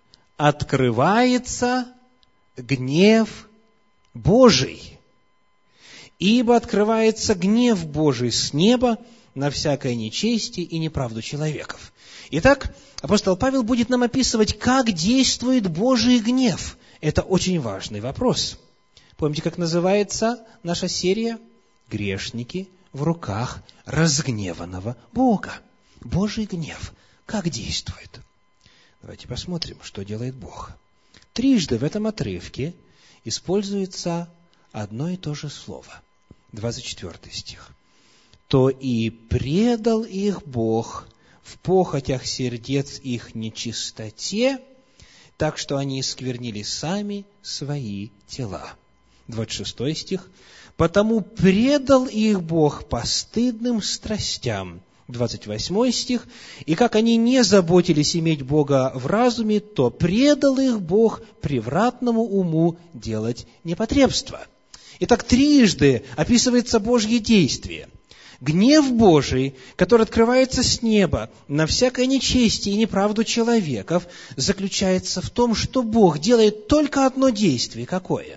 открывается гнев Божий». «Ибо открывается гнев Божий с неба на всякое нечестие и неправду человеков». Итак, апостол Павел будет нам описывать, как действует Божий гнев. Это очень важный вопрос. Помните, как называется наша серия? «Грешники в руках разгневанного Бога». Божий гнев как действует? Давайте посмотрим, что делает Бог. Трижды в этом отрывке используется одно и то же слово. двадцать четвёртый стих. «То и предал их Бог в похотях сердец их нечистоте, так что они сквернили сами свои тела». двадцать шестой стих. «Потому предал их Бог постыдным страстям». двадцать восьмой стих. «И как они не заботились иметь Бога в разуме, то предал их Бог превратному уму делать непотребство». Итак, трижды описывается Божье действие. Гнев Божий, который открывается с неба на всякое нечестие и неправду человеков, заключается в том, что Бог делает только одно действие. Какое?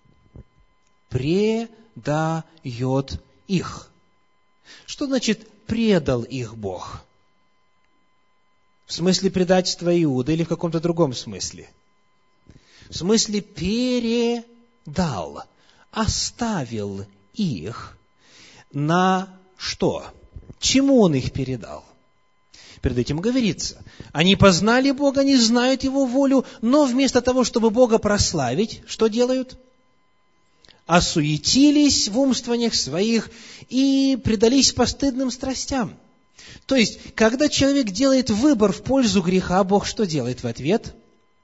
Предает их. Что значит «предал их Бог»? В смысле предательства Иуды или в каком-то другом смысле? В смысле передал, оставил их на что? Чему Он их передал? Перед этим говорится, они познали Бога, они знают Его волю, но вместо того, чтобы Бога прославить, что делают? Осуетились в умствованиях своих и предались постыдным страстям. То есть, когда человек делает выбор в пользу греха, Бог что делает в ответ?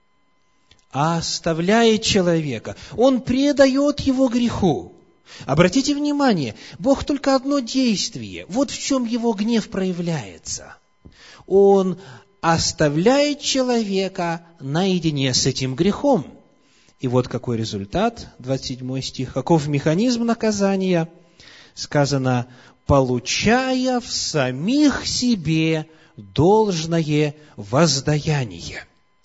Оставляет человека. Он предает его греху. Обратите внимание, Бог только одно действие. Вот в чем Его гнев проявляется. Он оставляет человека наедине с этим грехом. И вот какой результат, двадцать седьмой стих. Каков механизм наказания? Сказано, получая в самих себе должное воздаяние.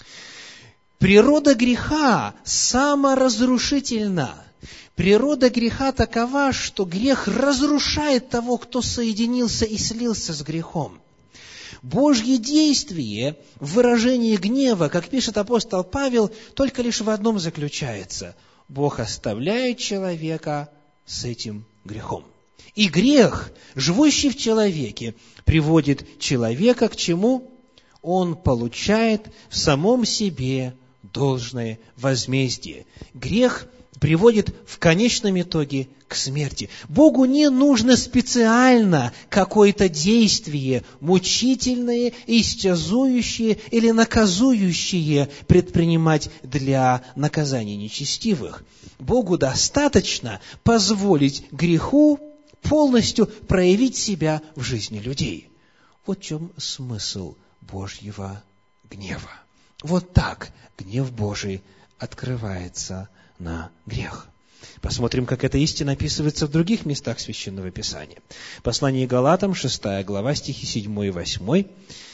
Природа греха саморазрушительна. Природа греха такова, что грех разрушает того, кто соединился и слился с грехом. Божье действие в выражении гнева, как пишет апостол Павел, только лишь в одном заключается. Бог оставляет человека с этим грехом. И грех, живущий в человеке, приводит человека к чему? Он получает в самом себе должное возмездие. Грех приводит в конечном итоге к смерти. Богу не нужно специально какое-то действие, мучительное, истязующее или наказующее предпринимать для наказания нечестивых. Богу достаточно позволить греху полностью проявить себя в жизни людей. Вот в чем смысл Божьего гнева. Вот так гнев Божий открывается на грех. Посмотрим, как эта истина описывается в других местах Священного Писания. Послание Галатам, шестая глава, стихи седьмой и восьмой.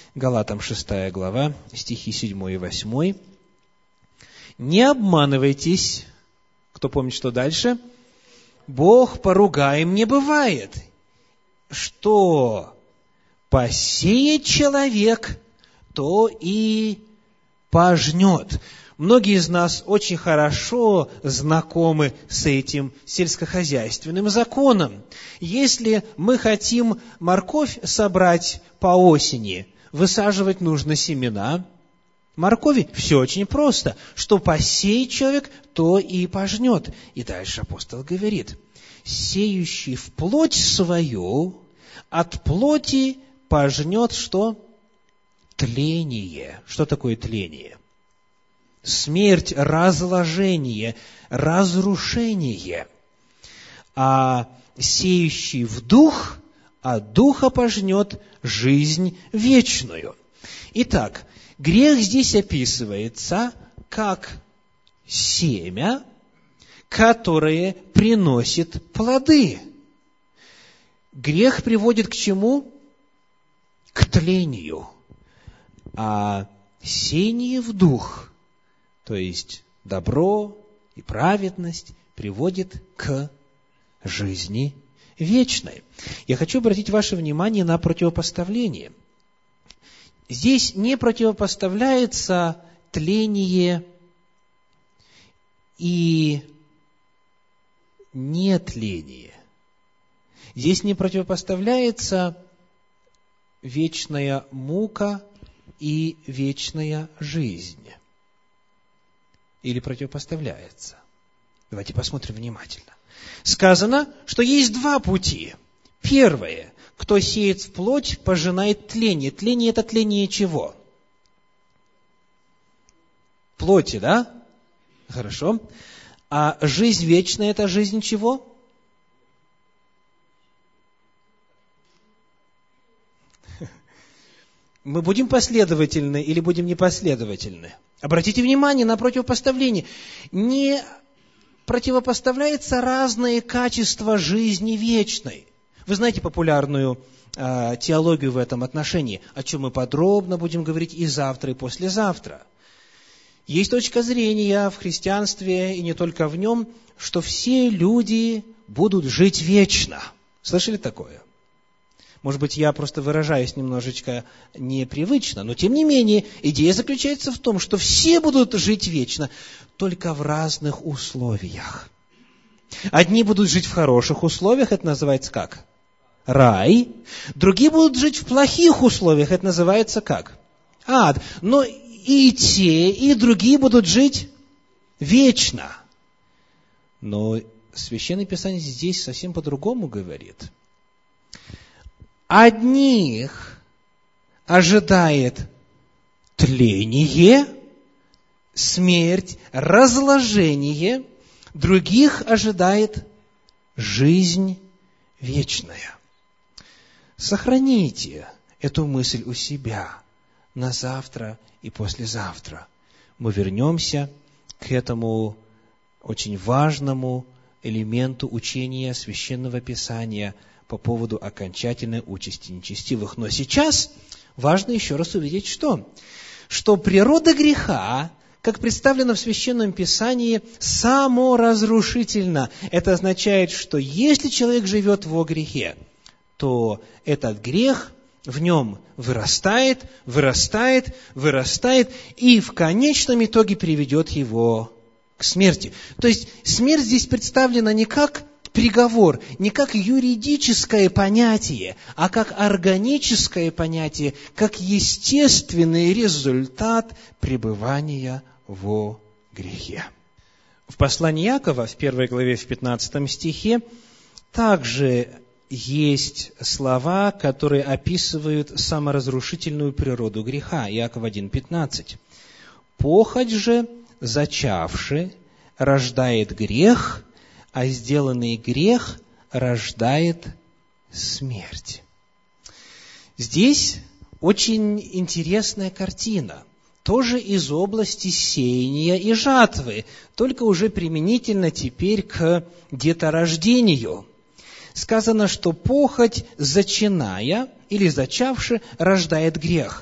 Галатам шестая глава, стихи седьмой и восьмой. «Не обманывайтесь». Кто помнит, что дальше? «Бог поругаем не бывает». Что посеет человек, то и пожнет. Многие из нас очень хорошо знакомы с этим сельскохозяйственным законом. Если мы хотим морковь собрать по осени, высаживать нужно семена моркови. Все очень просто. Что посеет человек, то и пожнет. И дальше апостол говорит: сеющий в плоть свою, от плоти пожнет что? Тление. Что такое тление? Смерть, разложение, разрушение. А сеющий в дух, от духа пожнет жизнь вечную. Итак, грех здесь описывается как семя, которое приносит плоды. Грех приводит к чему? К тлению. А сеяние в дух, то есть добро и праведность, приводит к жизни вечной. Я хочу обратить ваше внимание на противопоставление. Здесь не противопоставляется тление и нетление. Здесь не противопоставляется вечная мука и вечная жизнь. Или противопоставляется? Давайте посмотрим внимательно. Сказано, что есть два пути. Первое. Кто сеет в плоть, пожинает тление. Тление – это тление чего? Плоти, да? Хорошо. А жизнь вечная – это жизнь чего? Мы будем последовательны или будем непоследовательны? Обратите внимание на противопоставление. Не противопоставляются разные качества жизни вечной. Вы знаете популярную э, теологию в этом отношении, о чем мы подробно будем говорить и завтра, и послезавтра. Есть точка зрения в христианстве, и не только в нем, что все люди будут жить вечно. Слышали такое? Может быть, я просто выражаюсь немножечко непривычно, но тем не менее, идея заключается в том, что все будут жить вечно, только в разных условиях. Одни будут жить в хороших условиях, это называется как? Рай. Другие будут жить в плохих условиях, это называется как? Ад. Но и те, и другие будут жить вечно. Но Священное Писание здесь совсем по-другому говорит. Одних ожидает тление, смерть, разложение, других ожидает жизнь вечная. Сохраните эту мысль у себя на завтра и послезавтра. Мы вернемся к этому очень важному элементу учения Священного Писания по поводу окончательной участи нечестивых. Но сейчас важно еще раз увидеть что? Что природа греха, как представлено в Священном Писании, саморазрушительна. Это означает, что если человек живет во грехе, то этот грех в нем вырастает, вырастает, вырастает, и в конечном итоге приведет его к смерти. То есть смерть здесь представлена не как приговор, не как юридическое понятие, а как органическое понятие, как естественный результат пребывания во грехе. В послании Иакова, в первой главе, в пятнадцатом стихе, также есть слова, которые описывают саморазрушительную природу греха. Иаков один пятнадцать. «Похоть же, зачавши, рождает грех, а сделанный грех рождает смерть». Здесь очень интересная картина, тоже из области сеяния и жатвы, только уже применительно теперь к деторождению. Сказано, что похоть, зачиная или зачавши, рождает грех.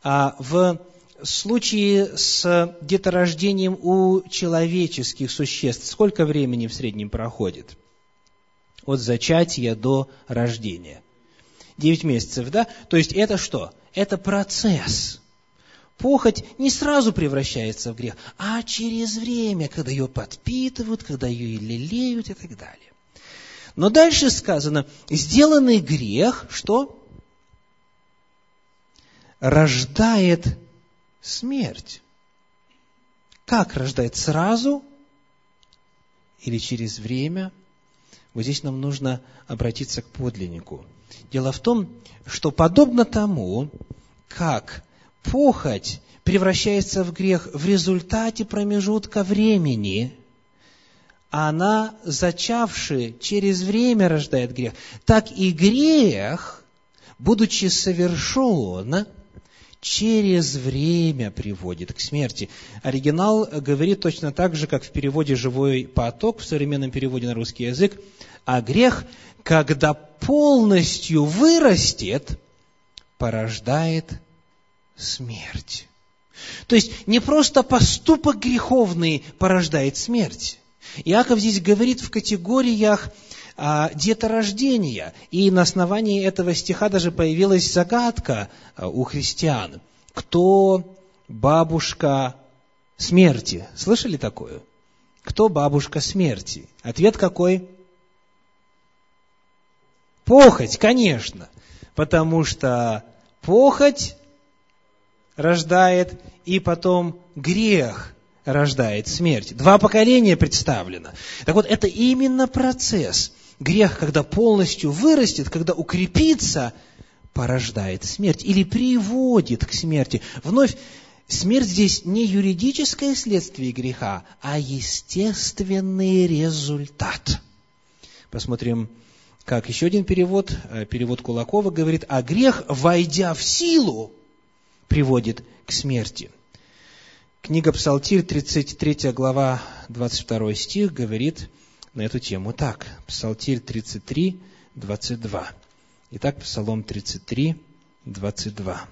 А в случае с деторождением у человеческих существ сколько времени в среднем проходит? От зачатия до рождения. Девять месяцев, да? То есть это что? Это процесс. Похоть не сразу превращается в грех, а через время, когда ее подпитывают, когда ее лелеют и так далее. Но дальше сказано, сделанный грех, что? Рождает смерть. Как рождает? Сразу или через время? Вот здесь нам нужно обратиться к подлиннику. Дело в том, что подобно тому, как похоть превращается в грех в результате промежутка времени, а она, зачавши, через время рождает грех, так и грех, будучи совершен, через время приводит к смерти. Оригинал говорит точно так же, как в переводе «Живой поток», в современном переводе на русский язык, а грех, когда полностью вырастет, порождает смерть. То есть не просто поступок греховный порождает смерть. Иаков здесь говорит в категориях а, деторождения. И на основании этого стиха даже появилась загадка а, у христиан. Кто бабушка смерти? Слышали такое? Кто бабушка смерти? Ответ какой? Похоть, конечно. Потому что похоть рождает, и потом грех рождает смерть. Два поколения представлено. Так вот, это именно процесс. Грех, когда полностью вырастет, когда укрепится, порождает смерть или приводит к смерти. Вновь, смерть здесь не юридическое следствие греха, а естественный результат. Посмотрим, как еще один перевод, перевод Кулакова говорит, а грех, войдя в силу, приводит к смерти. Книга Псалтирь, тридцать третья глава, двадцать второй стих, говорит на эту тему так. Псалтирь тридцать три, двадцать два. Итак, Псалом тридцать три, двадцать два.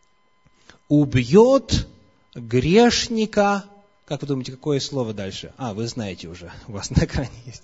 «Убьет грешника...» Как вы думаете, какое слово дальше? А, вы знаете уже, у вас на экране есть.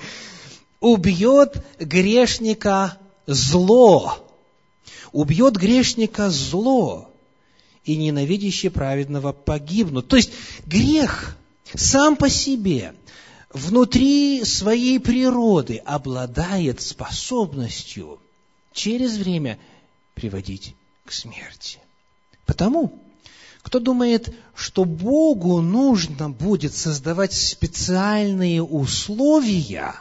«Убьет грешника зло». Убьет грешника зло, и ненавидящие праведного погибнут. То есть грех сам по себе, внутри своей природы, обладает способностью через время приводить к смерти. Потому, кто думает, что Богу нужно будет создавать специальные условия,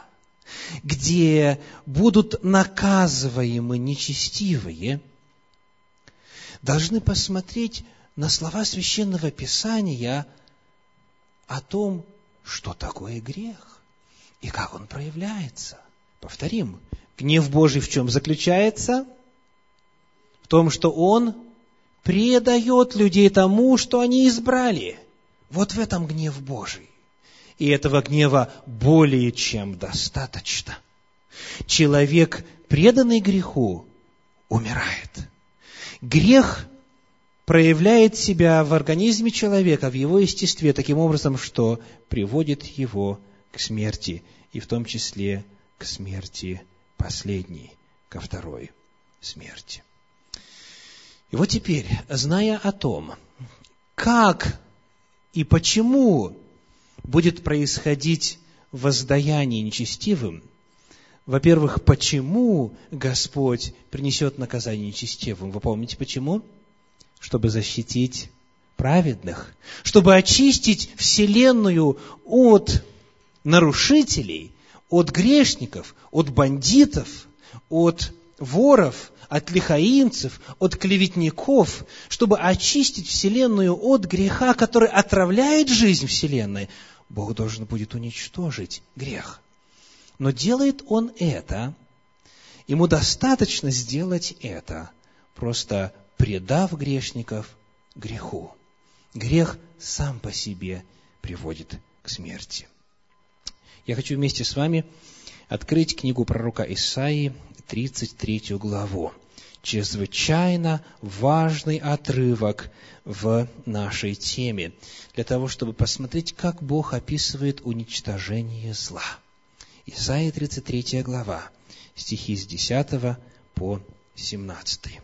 где будут наказываемы нечестивые, должны посмотреть на слова Священного Писания о том, что такое грех и как он проявляется. Повторим, гнев Божий в чем заключается? В том, что Он предает людей тому, что они избрали. Вот в этом гнев Божий. И этого гнева более чем достаточно. Человек, преданный греху, умирает. Грех проявляет себя в организме человека, в его естестве, таким образом, что приводит его к смерти, и в том числе к смерти последней, ко второй смерти. И вот теперь, зная о том, как и почему будет происходить воздаяние нечестивым, во-первых, почему Господь принесет наказание нечестивым? Вы помните, почему? Чтобы защитить праведных, чтобы очистить вселенную от нарушителей, от грешников, от бандитов, от воров, от лихаимцев, от клеветников, чтобы очистить вселенную от греха, который отравляет жизнь вселенной. Бог должен будет уничтожить грех. Но делает Он это, Ему достаточно сделать это, просто предав грешников греху. Грех сам по себе приводит к смерти. Я хочу вместе с вами открыть книгу пророка Исаии, тридцать третью главу. чрезвычайно важный отрывок в нашей теме, для того, чтобы посмотреть, как Бог описывает уничтожение зла. Исайя тридцать третья глава, стихи с десятого по семнадцатый.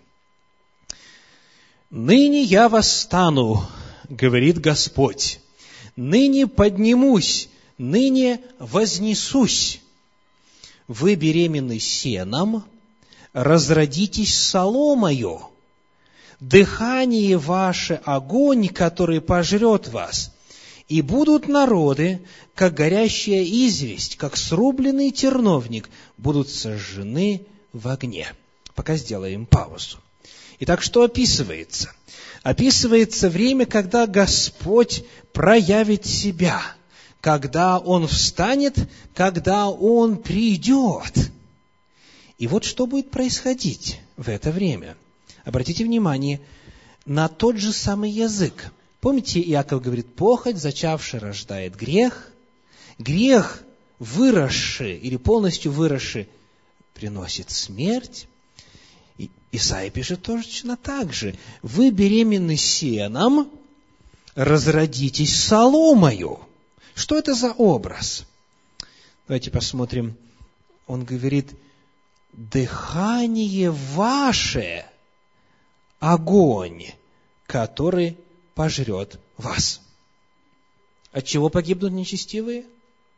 «Ныне я восстану, говорит Господь, ныне поднимусь, ныне вознесусь. Вы беременны сеном, разродитесь соломою. Дыхание ваше — огонь, который пожрет вас. И будут народы, как горящая известь, как срубленный терновник, будут сожжены в огне». Пока сделаем паузу. Итак, что описывается? Описывается время, когда Господь проявит себя, когда Он встанет, когда Он придет. И вот что будет происходить в это время. Обратите внимание на тот же самый язык. Помните, Иаков говорит: похоть, зачавший, рождает грех. Грех, выросший или полностью выросший, приносит смерть. И Исаия пишет точно так же. Вы беременны сеном, разродитесь соломою. Что это за образ? Давайте посмотрим. Он говорит: дыхание ваше — огонь, который пожрет вас. От чего погибнут нечестивые?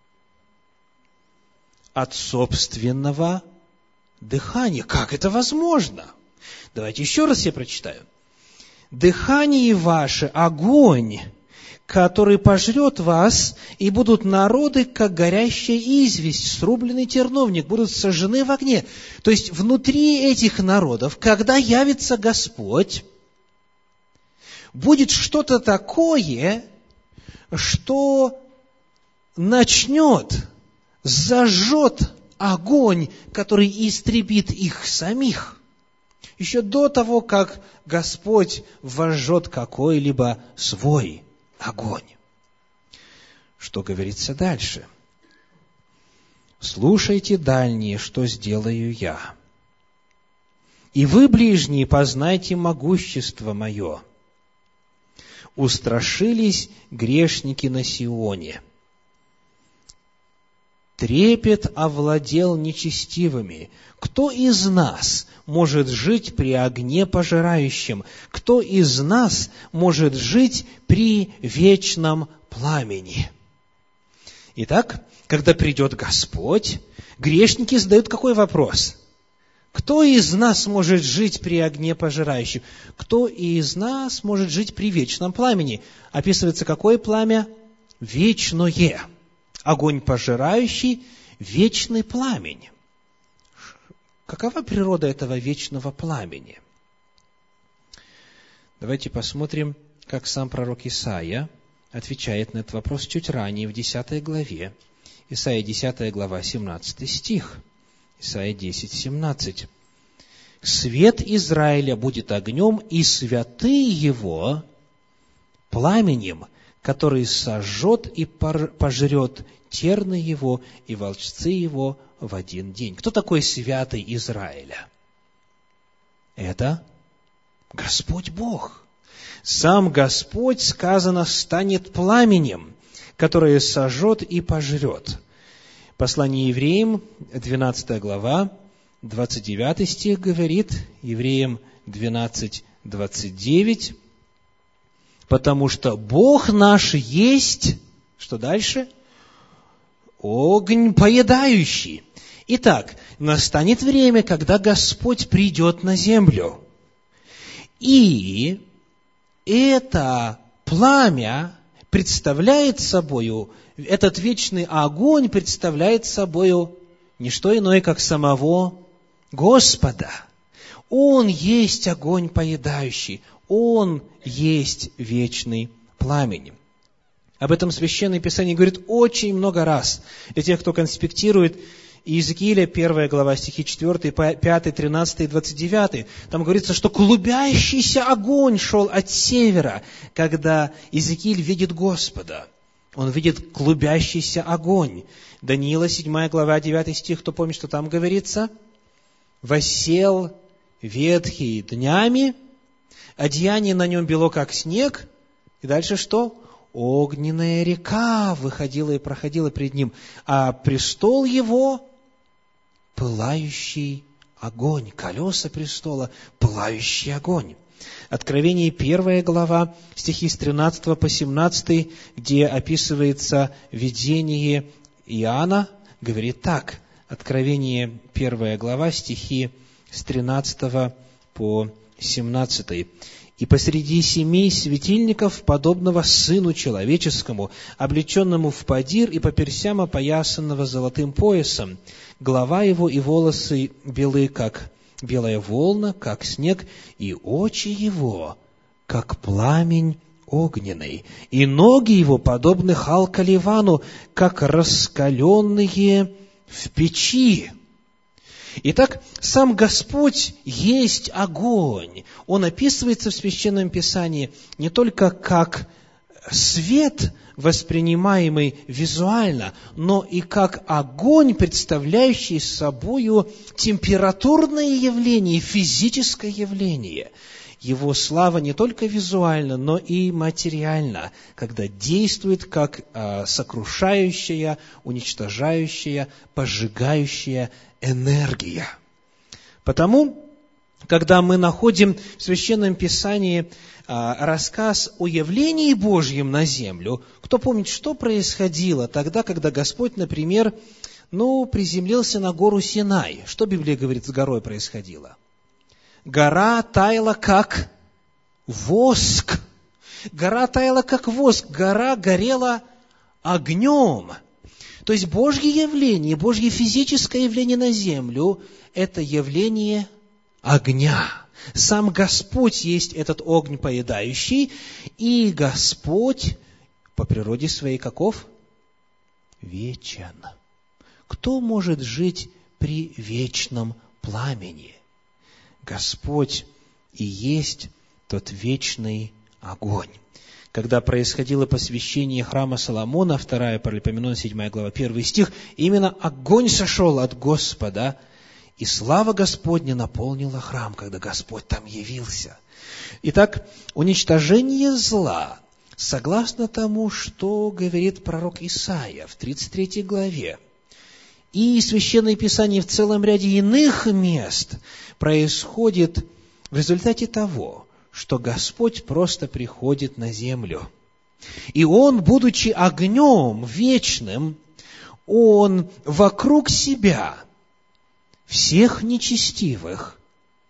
От собственного дыхания. Как это возможно? Давайте еще раз я прочитаю. Дыхание ваше — огонь, который пожрет вас, и будут народы, как горящая известь, срубленный терновник, будут сожжены в огне. То есть, внутри этих народов, когда явится Господь, будет что-то такое, что начнет, зажжет огонь, который истребит их самих, еще до того, как Господь возжжет какой-либо свой огонь. Что говорится дальше? «Слушайте, дальние, что сделаю я. И вы, ближние, познайте могущество мое. Устрашились грешники на Сионе. Трепет овладел нечестивыми. Кто из нас может жить при огне пожирающем? Кто из нас может жить при вечном пламени?» Итак, когда придет Господь, грешники задают какой вопрос? Кто из нас может жить при огне пожирающем? Кто из нас может жить при вечном пламени? Описывается какое пламя? Вечное. Огонь пожирающий, вечный пламень. Какова природа этого вечного пламени? Давайте посмотрим, как сам пророк Исаия отвечает на этот вопрос чуть ранее, в десятой главе. Исаия десятая глава, семнадцатый стих. Исаия десять, семнадцать. «Свет Израиля будет огнем, и святые его пламенем, который сожжет и пожрет терны его и волчцы его в один день». Кто такой святый Израиля? Это Господь Бог. Сам Господь, сказано, станет пламенем, которое сожжет и пожрет. Послание евреям, двенадцатая глава, двадцать девятый стих говорит, евреям двенадцать, двадцать девять, «Потому что Бог наш есть», что дальше? «Огонь поедающий». Итак, настанет время, когда Господь придет на землю. И это пламя представляет собою, этот вечный огонь представляет собою не что иное, как самого Господа. Он есть огонь поедающий, Он есть вечный пламень. Об этом Священное Писание говорит очень много раз. Для тех, кто конспектирует, Иезекииля, первая глава, стихи четыре, пять, тринадцать и двадцать девять. Там говорится, что клубящийся огонь шел от севера, когда Иезекииль видит Господа. Он видит клубящийся огонь. Даниила, седьмая глава, девятый стих, кто помнит, что там говорится? «Воссел ветхий днями, одеяние на нем бело, как снег, и дальше что? Огненная река выходила и проходила пред ним, а престол его — пылающий огонь, колеса престола — пылающий огонь. Откровение первая глава, стихи с тринадцатого по семнадцатый, где описывается видение Иоанна, говорит так. Откровение первая глава, стихи с тринадцатого по семнадцатый. «И посреди семи светильников, подобного Сыну Человеческому, облеченному в подир и по персям опоясанного золотым поясом, голова его и волосы белые, как белая волна, как снег, и очи его, как пламень огненный, и ноги его подобны халкаливану, как раскаленные в печи». Итак, сам Господь есть огонь. Он описывается в Священном Писании не только как свет, воспринимаемый визуально, но и как огонь, представляющий собою температурное явление, физическое явление. Его слава не только визуально, но и материально, когда действует как а, сокрушающая, уничтожающая, пожигающая энергия. Потому, когда мы находим в Священном Писании а, рассказ о явлении Божьем на землю, кто помнит, что происходило тогда, когда Господь, например, ну, приземлился на гору Синай? Что Библия говорит, с горой происходило? Гора таяла, как воск. Гора таяла, как воск. Гора горела огнем. То есть Божье явление, Божье физическое явление на землю – это явление огня. Сам Господь есть этот огонь поедающий, и Господь по природе своей каков? Вечен. Кто может жить при вечном пламени? Господь и есть тот вечный огонь. Когда происходило посвящение храма Соломона, вторая Паралипоменон, седьмая глава, первый стих, именно огонь сошел от Господа, и слава Господня наполнила храм, когда Господь там явился. Итак, уничтожение зла, согласно тому, что говорит пророк Исаия в тридцать третьей главе, и Священное Писание в целом ряде иных мест, происходит в результате того, что Господь просто приходит на землю. И Он, будучи огнем вечным, Он вокруг себя всех нечестивых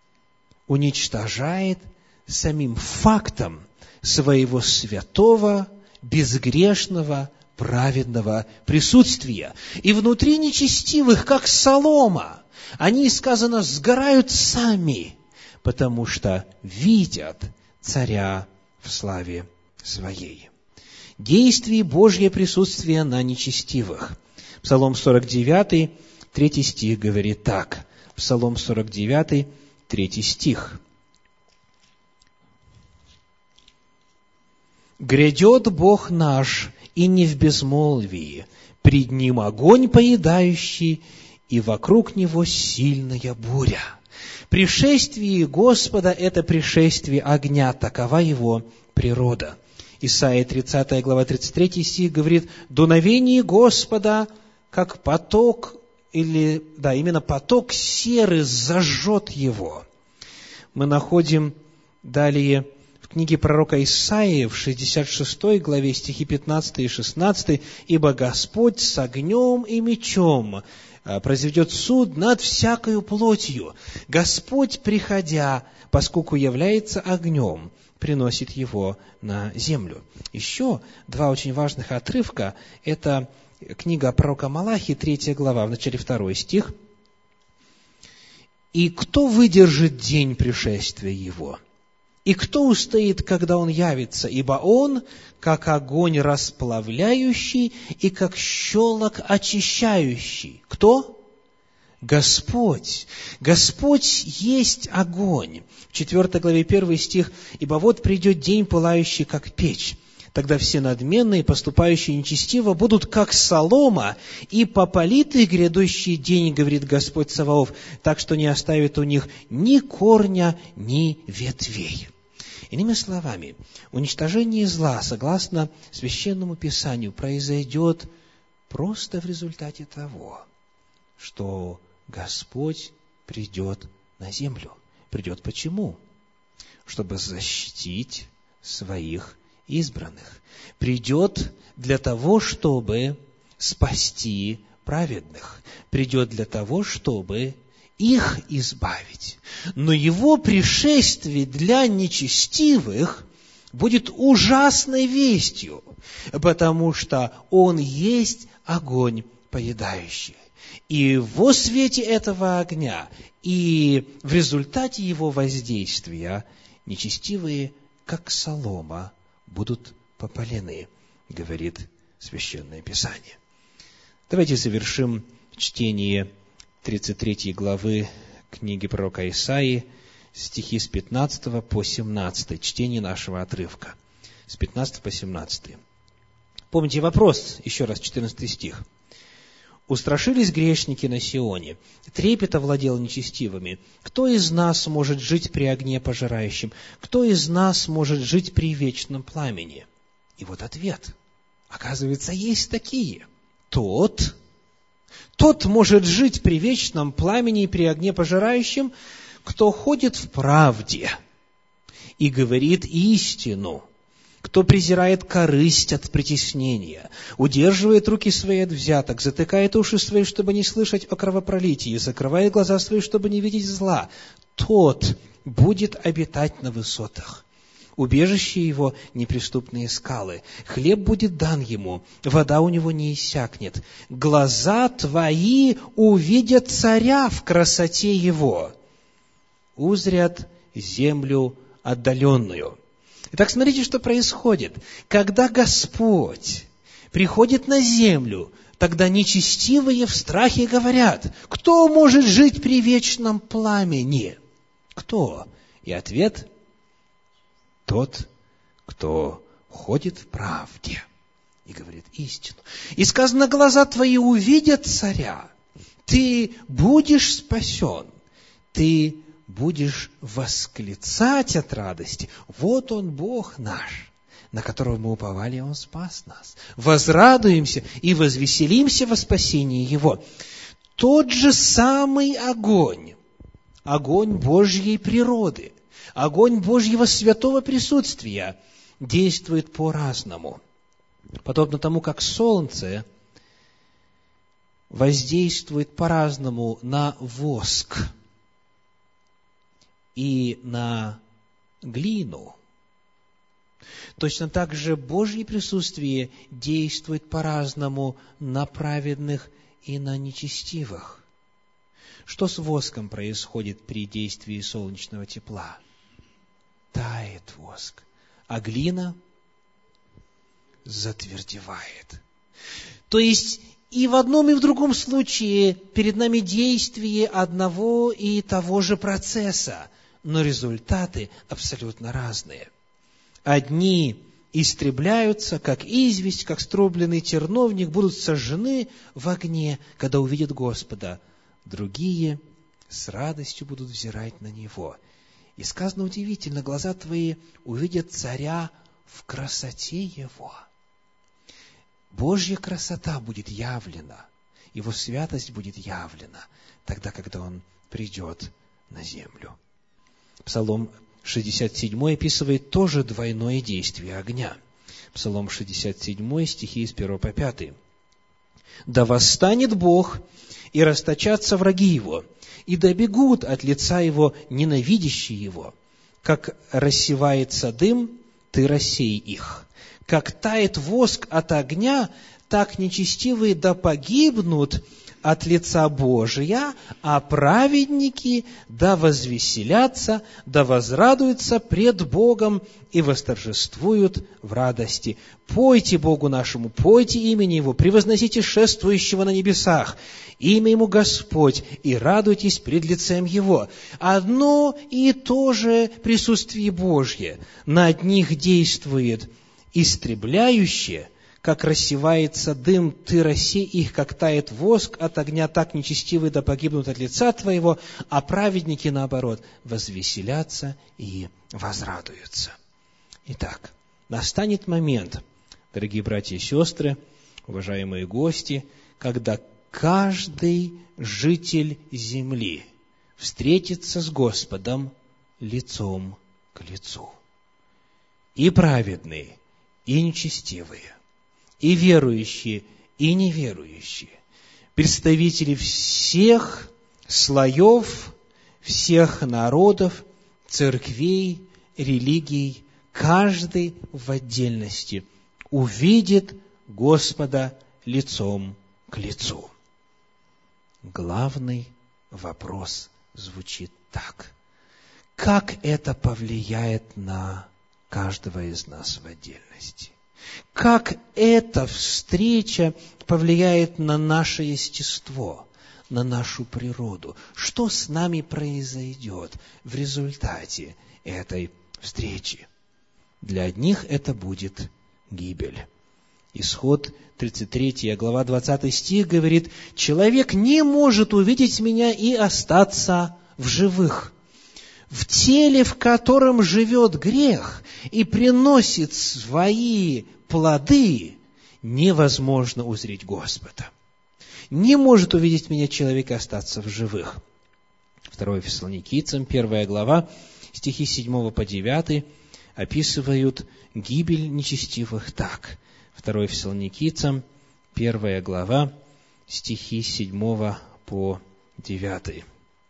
уничтожает самим фактом своего святого, безгрешного, праведного присутствия. И внутри нечестивых, как солома, они, сказано, сгорают сами, потому что видят царя в славе своей. Действие Божье присутствие на нечестивых. Псалом сорок девятый, третий стих говорит так. Псалом сорок девятый, третий стих. «Грядет Бог наш, и не в безмолвии, пред Ним огонь поедающий, и вокруг Него сильная буря». Пришествие Господа – это пришествие огня, такова Его природа. Исайя тридцатая глава, тридцать третий стих говорит: «Дуновение Господа, как поток», или, да, именно поток серы зажжет его. Мы находим далее в книге пророка Исаии в шестьдесят шестой главе стихи пятнадцатый и шестнадцатый: «Ибо Господь с огнем и мечом произведет суд над всякою плотью. Господь, приходя, поскольку является огнем, приносит его на землю». Еще два очень важных отрывка. Это книга пророка Малахии, третья глава, в начале второй стих. «И кто выдержит день пришествия его? И кто устоит, когда он явится? Ибо он, как огонь расплавляющий и как щелок очищающий». Кто? Господь. Господь есть огонь. В четвёртой главе первый стих: «Ибо вот придет день, пылающий, как печь». Тогда все надменные, поступающие нечестиво, будут как солома, и попалит их грядущий день, говорит Господь Саваоф, так что не оставит у них ни корня, ни ветвей». Иными словами, уничтожение зла, согласно Священному Писанию, произойдет просто в результате того, что Господь придет на землю. Придет почему? Чтобы защитить своих избранных. Придет для того, чтобы спасти праведных. Придет для того, чтобы их избавить. Но Его пришествие для нечестивых будет ужасной вестью, потому что Он есть огонь поедающий. И во свете этого огня, и в результате его воздействия, нечестивые, как солома, будут попалены, говорит Священное Писание. Давайте завершим чтение тридцать третьей главы книги пророка Исаии, стихи с пятнадцатого по семнадцатый, чтение нашего отрывка, с пятнадцатого по семнадцатый. Помните вопрос, еще раз, четырнадцатый стих. «Устрашились грешники на Сионе, трепет овладел нечестивыми. Кто из нас может жить при огне пожирающем? Кто из нас может жить при вечном пламени?» И вот ответ. Оказывается, есть такие. Тот, тот может жить при вечном пламени и при огне пожирающем, кто ходит в правде и говорит истину, кто презирает корысть от притеснения, удерживает руки свои от взяток, затыкает уши свои, чтобы не слышать о кровопролитии, закрывает глаза свои, чтобы не видеть зла, тот будет обитать на высотах. Убежище его — неприступные скалы. Хлеб будет дан ему, вода у него не иссякнет. Глаза твои увидят царя в красоте его, узрят землю отдаленную. Итак, смотрите, что происходит. Когда Господь приходит на землю, тогда нечестивые в страхе говорят: кто может жить при вечном пламени? Кто? И ответ: тот, кто ходит в правде и говорит истину. И сказано: глаза твои увидят царя, ты будешь спасен, ты будешь восклицать от радости: вот Он, Бог наш, на которого мы уповали, и Он спас нас. Возрадуемся и возвеселимся во спасении Его. Тот же самый огонь, огонь Божьей природы, огонь Божьего святого присутствия действует по-разному. Подобно тому, как солнце воздействует по-разному на воск и на глину, точно так же Божье присутствие действует по-разному на праведных и на нечестивых. Что с воском происходит при действии солнечного тепла? Тает воск, а глина затвердевает. То есть и в одном, и в другом случае перед нами действие одного и того же процесса, но результаты абсолютно разные. Одни истребляются, как известь, как струбленный терновник, будут сожжены в огне, когда увидят Господа. Другие с радостью будут взирать на Него. И сказано удивительно: глаза твои увидят царя в красоте Его. Божья красота будет явлена, Его святость будет явлена тогда, когда Он придет на землю. Псалом шестьдесят семь описывает тоже двойное действие огня. Псалом шестьдесят семь, стихи с первого по пятый. «Да восстанет Бог, и расточатся враги Его, и добегут от лица Его ненавидящие Его. Как рассевается дым, ты рассей их. Как тает воск от огня, так нечестивые да погибнут от лица Божия, а праведники да возвеселятся, да возрадуются пред Богом и восторжествуют в радости. Пойте Богу нашему, пойте имени Его, превозносите шествующего на небесах, имя Ему Господь, и радуйтесь пред лицем Его». Одно и то же присутствие Божье. На одних действует истребляющее, как рассевается дым, ты рассей их, как тает воск от огня, так нечестивые да погибнут от лица твоего, а праведники, наоборот, возвеселятся и возрадуются». Итак, настанет момент, дорогие братья и сестры, уважаемые гости, когда каждый житель земли встретится с Господом лицом к лицу. И праведные, и нечестивые, и верующие, и неверующие, представители всех слоев, всех народов, церквей, религий, каждый в отдельности увидит Господа лицом к лицу. Главный вопрос звучит так: как это повлияет на каждого из нас в отдельности? Как эта встреча повлияет на наше естество, на нашу природу? Что с нами произойдет в результате этой встречи? Для одних это будет гибель. Исход тридцать третья глава, двадцатый стих говорит: «Человек не может увидеть меня и остаться в живых. В теле, в котором живет грех и приносит свои плоды, невозможно узреть Господа». Не может увидеть меня человек и остаться в живых. второе Фессалоникийцам, первая глава, стихи с седьмого по девятый описывают гибель нечестивых так. второе Фессалоникийцам, первая глава, стихи с седьмого по девятый.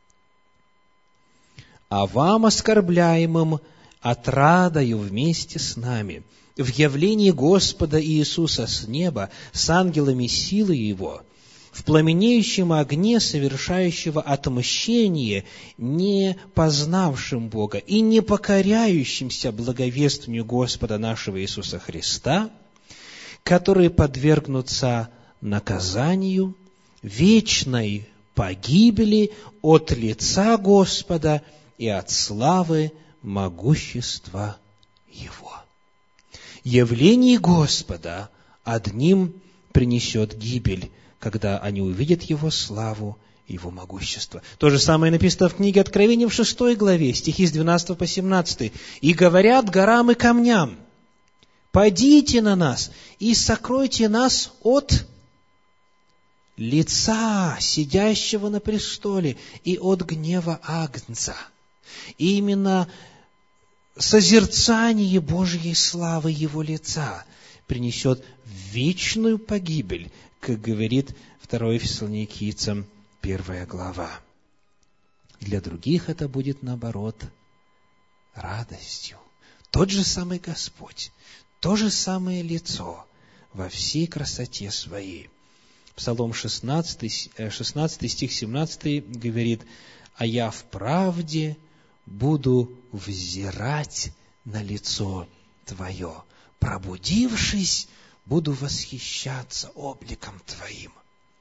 «А вам, оскорбляемым, отрадою вместе с нами, в явлении Господа Иисуса с неба, с ангелами силы Его, в пламенеющем огне совершающего отмщение, не познавшим Бога и не покоряющимся благовествованию Господа нашего Иисуса Христа, которые подвергнутся наказанию, вечной погибели от лица Господа и от славы могущества Его». Явление Господа одним принесет гибель, когда они увидят Его славу, Его могущество. То же самое написано в книге Откровения в шестой главе, стихи с двенадцатого по семнадцатый. «И говорят горам и камням: падите на нас и сокройте нас от лица сидящего на престоле и от гнева Агнца». И именно созерцание Божьей славы Его лица принесет вечную погибель, как говорит второе Фессалоникийцам, первая глава. Для других это будет, наоборот, радостью. Тот же самый Господь, то же самое лицо во всей красоте Своей. Псалом шестнадцатый, шестнадцатый стих семнадцатый говорит: «А я в правде буду взирать на лицо Твое, пробудившись, буду восхищаться обликом Твоим».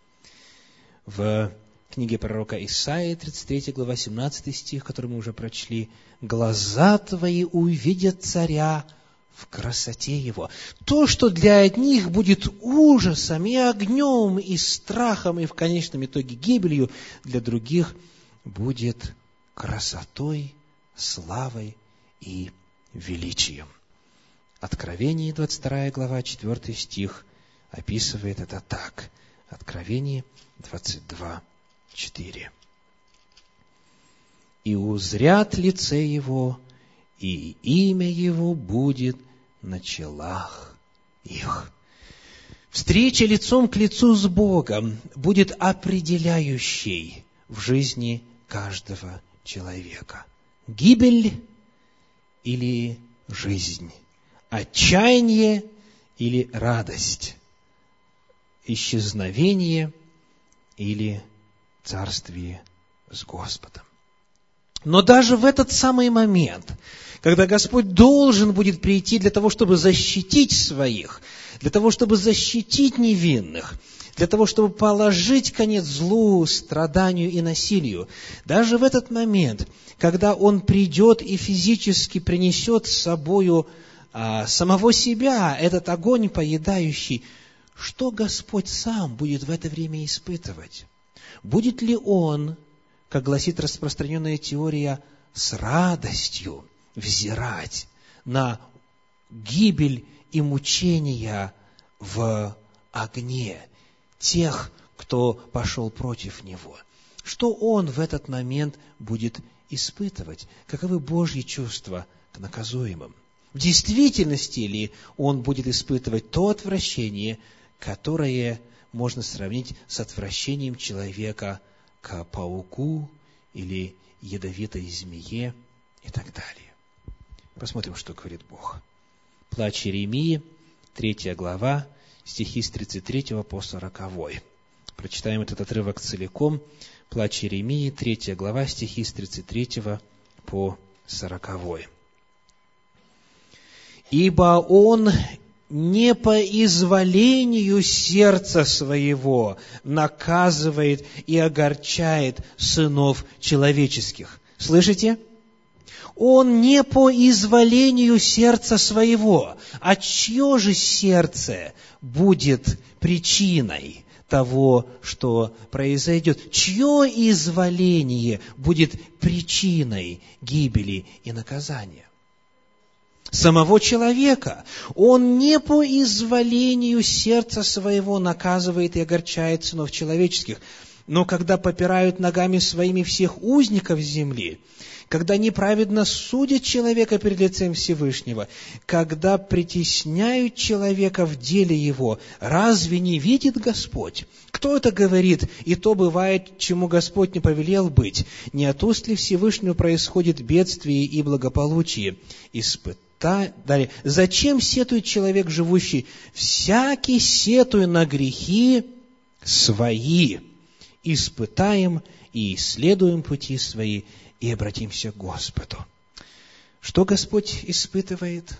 В книге пророка Исаии, тридцать третья глава, семнадцатый стих, который мы уже прочли: «Глаза Твои увидят царя в красоте Его». То, что для одних будет ужасом и огнем, и страхом, и в конечном итоге гибелью, для других будет красотой, славой и величием. Откровение, двадцать вторая глава, четвертый стих, описывает это так. Откровение двадцать два, четыре. «И узрят лице Его, и имя Его будет на челах их». Встреча лицом к лицу с Богом будет определяющей в жизни каждого человека. Гибель или жизнь, отчаяние или радость, исчезновение или царствие с Господом. Но даже в этот самый момент, когда Господь должен будет прийти для того, чтобы защитить своих, для того, чтобы защитить невинных, для того, чтобы положить конец злу, страданию и насилию, даже в этот момент, когда Он придет и физически принесет с собою а, самого себя, этот огонь поедающий, что Господь сам будет в это время испытывать? Будет ли Он, как гласит распространенная теория, с радостью взирать на гибель и мучения в огне тех, кто пошел против Него? Что Он в этот момент будет испытывать? Каковы Божьи чувства к наказуемым? В действительности ли Он будет испытывать то отвращение, которое можно сравнить с отвращением человека к пауку или ядовитой змее и так далее? Посмотрим, что говорит Бог. Плач Иеремии, третья глава, стихи с тридцать третьего по сороковой. Прочитаем этот отрывок целиком. Плач Иеремии, третья глава, стихи с тридцать третьего по сороковой. «Ибо он не по изволению сердца своего наказывает и огорчает сынов человеческих». Слышите? Он не по изволению сердца своего. А чье же сердце будет причиной того, что произойдет? Чье изволение будет причиной гибели и наказания? Самого человека. Он не по изволению сердца своего наказывает и огорчает сынов человеческих, но когда попирают ногами своими всех узников земли, когда неправедно судят человека перед лицем Всевышнего, когда притесняют человека в деле его, разве не видит Господь? Кто это говорит? И то бывает, чему Господь не повелел быть. Не от уст ли Всевышнего происходит бедствие и благополучие? Испытание. Далее. Зачем сетует человек живущий? Всякий сетует на грехи свои. Испытаем и исследуем пути свои, и обратимся к Господу. Что Господь испытывает?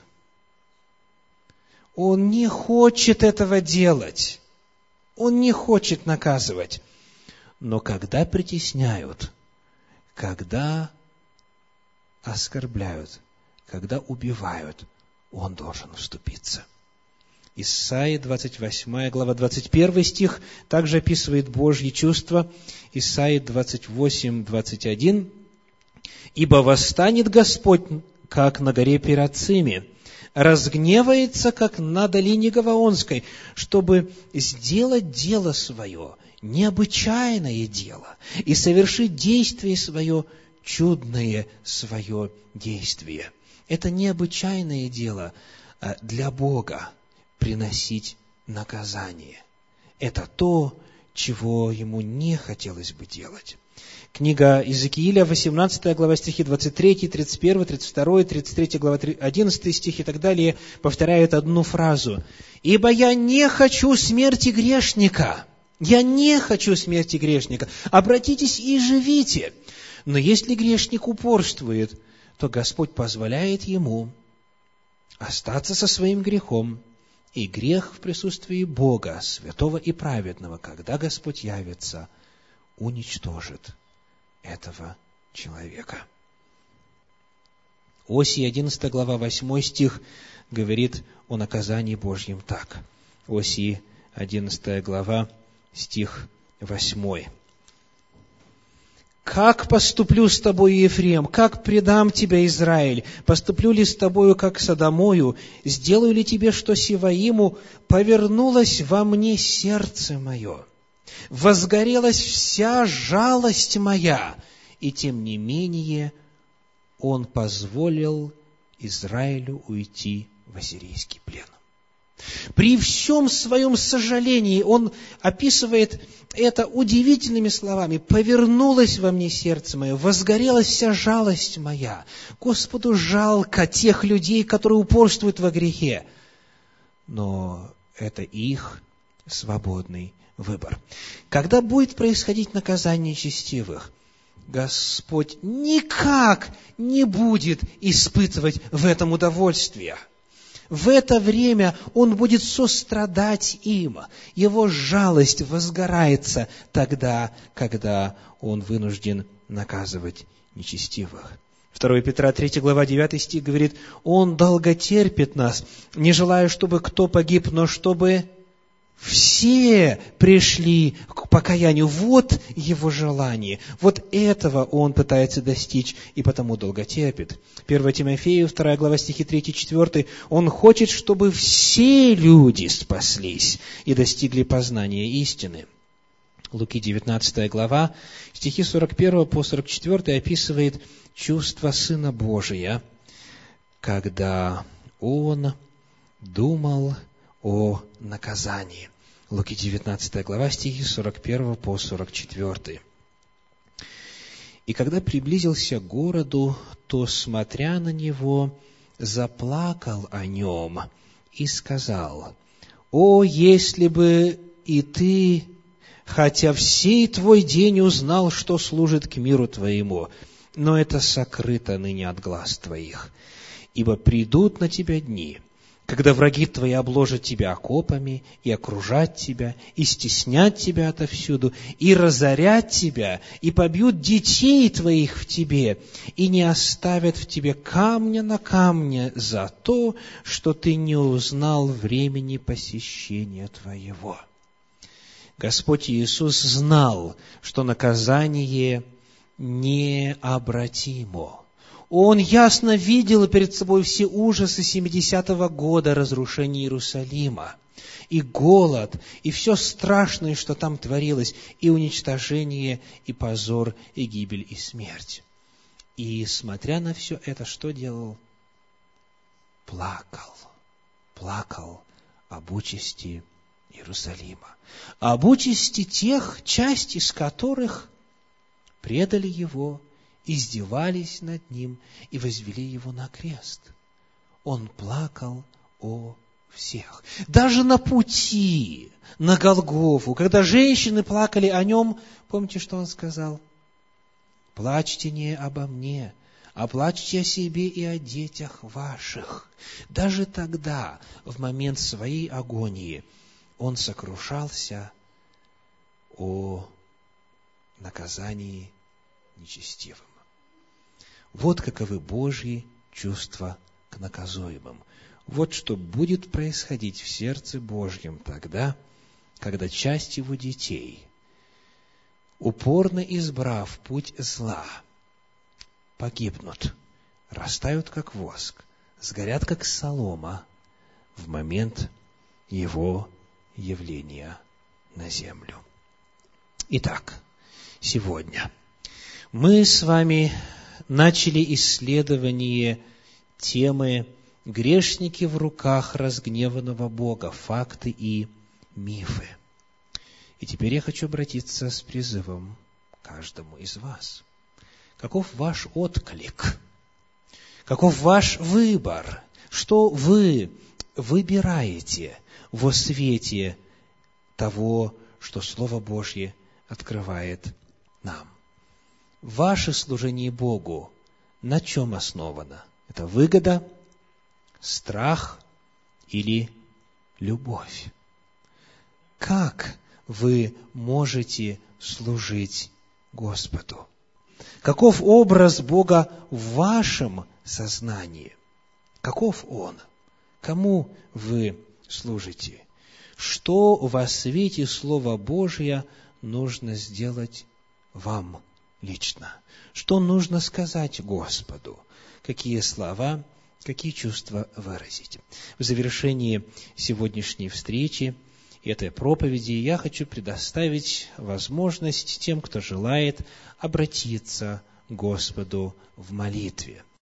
Он не хочет этого делать. Он не хочет наказывать. Но когда притесняют, когда оскорбляют, когда убивают, Он должен вступиться. Исайя, двадцать восьмая глава, двадцать первый стих, также описывает Божьи чувства. Исайя двадцать восемь, двадцать один. «Ибо восстанет Господь, как на горе Перацими, разгневается, как на долине Гаваонской, чтобы сделать дело свое, необычайное дело, и совершить действие свое, чудное свое действие». Это необычайное дело для Бога приносить наказание. Это то, чего Ему не хотелось бы делать. Книга Иезекииля, восемнадцатая глава, стихи двадцать три, тридцать один, тридцать два, тридцать три глава, одиннадцатый стих и так далее, повторяют одну фразу. «Ибо я не хочу смерти грешника». Я не хочу смерти грешника. Обратитесь и живите. Но если грешник упорствует, то Господь позволяет ему остаться со своим грехом, и грех в присутствии Бога, святого и праведного, когда Господь явится, уничтожит этого человека. Осия, одиннадцатая глава, восьмой стих, говорит о наказании Божьем так. Осии, одиннадцатая глава, стих восьмой. «Как поступлю с тобою, Ефрем? Как предам тебя, Израиль? Поступлю ли с тобою, как Содомою? Сделаю ли тебе, что Сиваиму? Повернулось во мне сердце мое. Возгорелась вся жалость моя, и тем не менее он позволил Израилю уйти в ассирийский плен». При всем своем сожалении он описывает это удивительными словами. «Повернулось во мне сердце мое, возгорелась вся жалость моя». Господу жалко тех людей, которые упорствуют во грехе. Но это их свободный выбор. Когда будет происходить наказание нечестивых, Господь никак не будет испытывать в этом удовольствия. В это время Он будет сострадать им. Его жалость возгорается тогда, когда Он вынужден наказывать нечестивых. второе Петра, третья глава, девятый стих говорит: Он долго терпит нас, не желая, чтобы кто погиб, но чтобы все пришли к покаянию. Вот Его желание. Вот этого Он пытается достичь, и потому долго терпит. первое Тимофею, вторая глава, стихи третий, четвёртый. Он хочет, чтобы все люди спаслись и достигли познания истины. Луки, девятнадцатая глава, стихи сорок первого по сорок четвёртый описывает чувство Сына Божия, когда Он думал о наказании. Луки, девятнадцатая глава, стихи сорок первого по сорок четвёртый. «И когда приблизился к городу, то, смотря на него, заплакал о нем и сказал: О, если бы и ты, хотя всей твой день, узнал, что служит к миру твоему, но это сокрыто ныне от глаз твоих. Ибо придут на тебя дни, когда враги твои обложат тебя окопами, и окружат тебя, и стеснят тебя отовсюду, и разорят тебя, и побьют детей твоих в тебе, и не оставят в тебе камня на камне за то, что ты не узнал времени посещения твоего». Господь Иисус знал, что наказание необратимо. Он ясно видел перед собой все ужасы семидесятого года разрушения Иерусалима, и голод, и все страшное, что там творилось, и уничтожение, и позор, и гибель, и смерть. И, смотря на все это, что делал? Плакал, плакал об участи Иерусалима, об участи тех, часть из которых предали Его, издевались над Ним и возвели Его на крест. Он плакал о всех. Даже на пути, на Голгофу, когда женщины плакали о Нем, помните, что Он сказал? «Плачьте не обо мне, а плачьте о себе и о детях ваших». Даже тогда, в момент своей агонии, Он сокрушался о наказании нечестивым. Вот каковы Божьи чувства к наказуемым. Вот что будет происходить в сердце Божьем тогда, когда часть Его детей, упорно избрав путь зла, погибнут, растают как воск, сгорят как солома в момент Его явления на землю. Итак, сегодня мы с вами начали исследование темы «Грешники в руках разгневанного Бога. Факты и мифы». И теперь я хочу обратиться с призывом к каждому из вас. Каков ваш отклик? Каков ваш выбор? Что вы выбираете во свете того, что Слово Божье открывает нам? Ваше служение Богу на чем основано? Это выгода, страх или любовь? Как вы можете служить Господу? Каков образ Бога в вашем сознании? Каков Он? Кому вы служите? Что во свете Слова Божия нужно сделать вам лично? Что нужно сказать Господу? Какие слова, какие чувства выразить? В завершении сегодняшней встречи, этой проповеди, я хочу предоставить возможность тем, кто желает, обратиться к Господу в молитве.